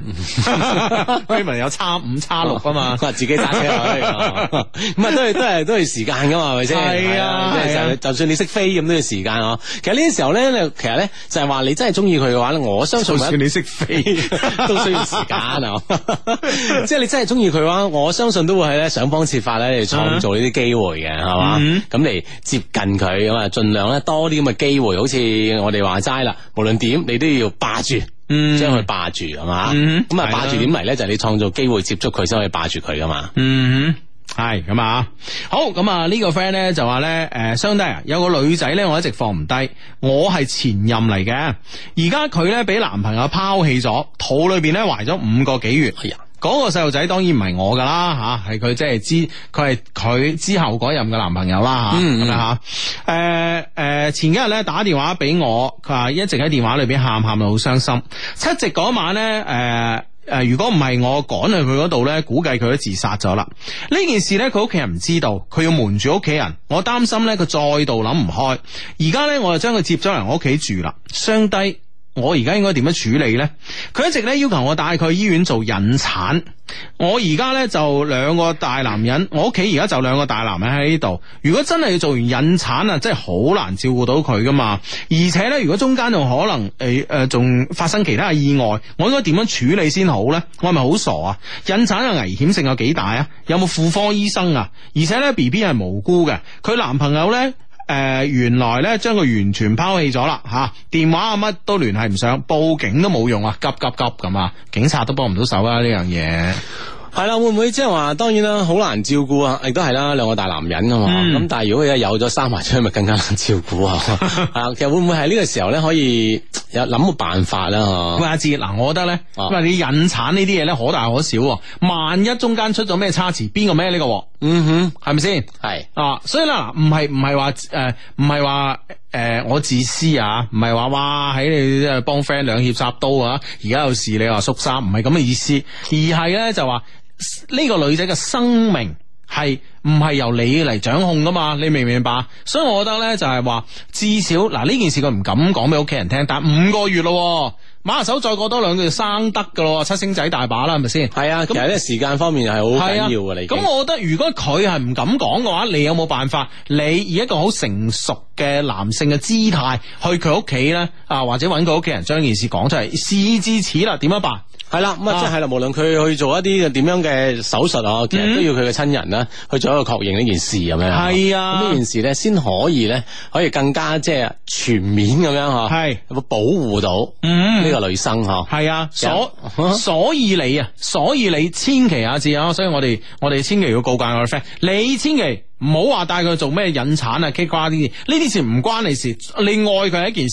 Raymond 有X5 X6啊嘛， 自己揸車去，咁啊都係時間噶嘛，係咪先？係啊，就算你識飛咁都要時間啊。其實呢個時候咧，其實咧就係話你真係中意佢嘅話咧，我相信就算你識飛都需要時間啊。即係你真係中意佢嘅話，我相信都會係咧想方設法咧嚟創造呢啲機會嘅，係嘛？咁嚟接近佢咁啊，盡量咧多啲咁嘅機會，好似我哋話齋啦，無論點你都要霸住。將佢霸住係嘛，咁啊霸住點嚟咧？就係你創造機會接觸佢先可以霸住佢噶嘛。 係咁啊，好咁啊呢個 friend 咧就話咧，相低啊，有個女仔咧我一直放唔低，我係前任嚟嘅，而家佢咧俾男朋友拋棄咗，肚裏邊咧懷咗5個幾月。嗰個細路仔當然唔係我噶啦吓，係佢即係佢係佢之後嗰任嘅男朋友啦吓，咁樣吓。前幾日咧打電話俾我，佢話一直喺電話裏邊喊到好傷心。七夕嗰晚咧，如果唔係我趕去佢嗰度咧，估計佢都自殺咗啦。呢件事咧，佢屋企人唔知道，佢要瞞住屋企人，我擔心咧佢再度諗唔開。而家咧，我就將佢接咗嚟我屋企住啦，雙低。我而家應該點樣處理呢？佢一直咧要求我帶佢去醫院做引產。我而家咧就2個大男人，我屋企而家就2個大男人喺呢度。如果真係要做完引產啊，真係好難照顧到佢噶嘛。而且咧，如果中間仲可能仲發生其他嘅意外，我應該點樣處理先好呢？我係咪好傻啊？引產嘅危險性有幾大啊？有冇婦科醫生啊？而且咧 BB 係無辜嘅，佢男朋友咧。原來咧將佢完全拋棄咗啦吓，電話啊乜都聯繫唔上，報警都冇用啊，急咁啊，警察都幫唔到手啊呢樣嘢。 係啦，會唔會即係話？當然啦，好難照顧啊，亦都係啦，2個大男人啊嘛。咁但係如果佢有咗生埋出去，咪更加難照顧啊。其實會唔會係呢個時候咧，可以有諗個辦法啦？ 喂，阿志，嗱，我覺得咧，因為你引產呢啲嘢咧，可大可小。萬一中間出咗咩差池，邊個孭呢個鑊？係咪先？係啊，所以啦，唔係話我自私啊，唔係話哇喺你幫 friend 兩肋插刀啊，而家有事你話縮沙，唔係咁嘅意思，而係咧就話呢個女仔嘅生命係唔係由你嚟掌控噶嘛？你明唔明白？所以我覺得咧就係話至少嗱呢件事佢唔敢講俾屋企人聽，但5個月咯。馬下手再過多2個月生得噶咯，七星仔大把啦，係咪先？係啊，其實咧時間方面係好緊要嘅你。咁我覺得如果佢係唔敢講嘅話，你有冇辦法？你以一個好成熟嘅男性嘅姿態去佢屋企咧，或者揾佢屋企人將件事講出嚟，事至此啦，點樣辦？係啦，咁即係啦，無論佢去做一啲點樣嘅手術啊，其實都要佢嘅親人啦去做一個確認呢件事咁樣。係啊，咁呢件事咧先可以更加即係全面咁樣嗬，係保護到呢個女生嗬。係啊，所以你千祈阿志啊，所以我哋千祈要告誡我嘅 friend，你千祈唔好話帶佢做咩引產啊、K 瓜呢啲事唔關你事，你愛佢係一件事。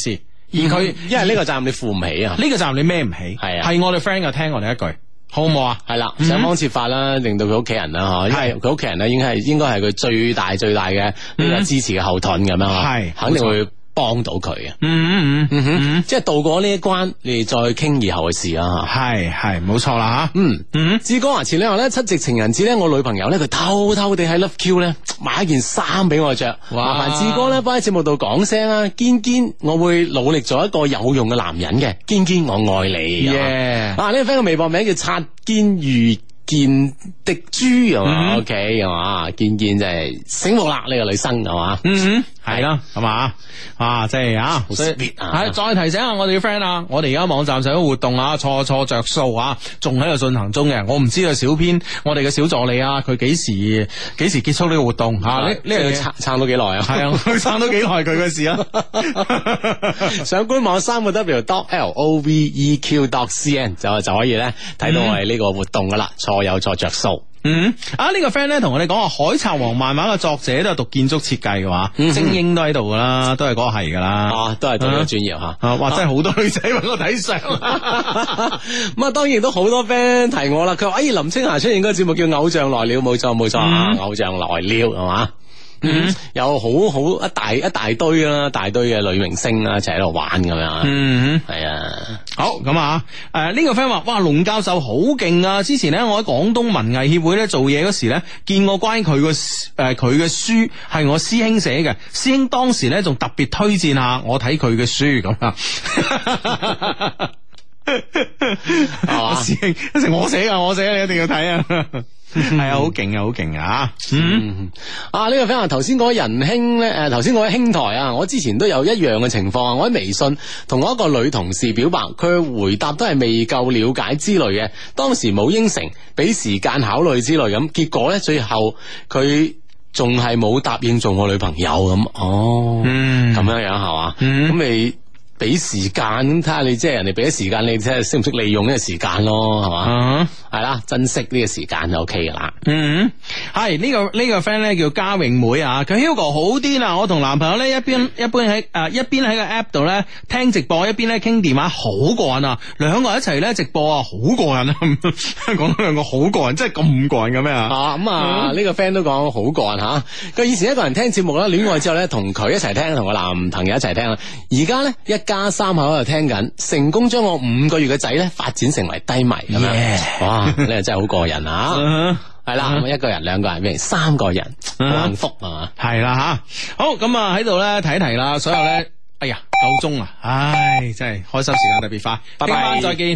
而佢因為呢個責任你負唔起啊， 呢個責任你孭唔起， 係啊係我哋 friend 嘅聽我哋一句，好唔好啊？ 係啦，想方設法啦，令到佢屋企人啦，嗬，因為佢屋企人咧應該係佢最大嘅呢個支持嘅後盾咁樣， 係肯定會幫到佢嘅。即係渡過呢一關，你哋再傾以後嘅事啦。 係冇錯啦吓。 志哥話前兩日咧七夕情人節咧，我女朋友咧佢偷偷地喺 Love Q 咧買一件衫俾我着，麻煩志哥咧幫喺節目度講聲啊，堅堅我會努力做一個有用嘅男人嘅，堅堅我愛你。 呢個 friend 嘅微博名叫擦肩遇見的豬係嘛，OK 係嘛，堅堅真係醒目啦，呢個女生係嘛， 係啦，係嘛，即係好 sweet 啊！ 係再提醒下我哋嘅 friend 啊，我哋而家網站上有活動啊，錯着數啊，仲喺度進行中嘅。我唔知道小編，我哋嘅小助理啊，佢幾時結束呢個活動吓？呢樣嘢撐到幾耐啊？ 係啊，撐到幾耐佢嘅事啊！ 上官網3w.loveq.cn 就可以咧睇到我哋呢個活動噶啦，錯有錯着數。 呢個 friend 咧同我哋講話，海賊王漫畫嘅作者都係讀建築設計嘅話，精英都喺度噶啦，都係嗰個係噶啦， 都係讀呢個專業吓。 哇，真係好多女仔揾我睇相。 咁啊，當然都好多 friend 提我啦。佢話：林青霞出現嗰個節目叫《偶像來了》，冇錯啊，偶像來了係嘛。有好一大堆啦，大堆嘅女明星啦，一齊喺度玩咁樣。係啊， 好咁啊，呢個 friend 話，哇，龍教授好勁啊！之前咧，我喺廣東文藝協會咧做嘢嗰時咧，見過關於佢嘅書係我師兄寫嘅，師兄當時咧仲特別推薦下我睇佢嘅書咁啊。師兄，我寫你一定要睇啊！係啊，好勁啊！ 呢個 friend 話頭先嗰位仁兄咧，頭先嗰位兄台啊，我之前都有一樣嘅情況，我喺微信同我一個女同事表白，佢回答都係未夠了解之類嘅，當時冇應承，俾時間考慮之類咁，結果咧最後佢仲係冇答應做我女朋友咁。咁樣樣係嘛？咁你俾時間咁睇下你，即係人哋俾咗時間你，睇下識唔識利用呢個時間咯，係嘛？係啦，珍惜呢個時間就 OK 噶啦。 係呢個 friend 咧叫嘉穎妹啊，佢 Hugo 好癲啊！我同男朋友咧一邊喺個 app 度咧聽直播，一邊咧傾電話，好過癮啊！兩個人一齊咧直播啊，好過癮啊！講兩個好過癮，真係咁過癮嘅咩啊？ 呢個 friend 都講好過癮吓。佢以前一個人聽節目啦，戀愛之後咧同佢一齊聽，同個男朋友一齊聽啦。而家咧一家三口喺度聽緊，成功將我5個月嘅仔咧發展成為低迷咁樣。哇！呢個真係好過癮啊！係啦，咁一個人、兩個人變成3個人，好幸福啊！ 係啦吓，好咁啊喺度咧提一提啦，所有咧，哎呀夠鐘啊，唉真係開心時間特別快，拜拜，再見。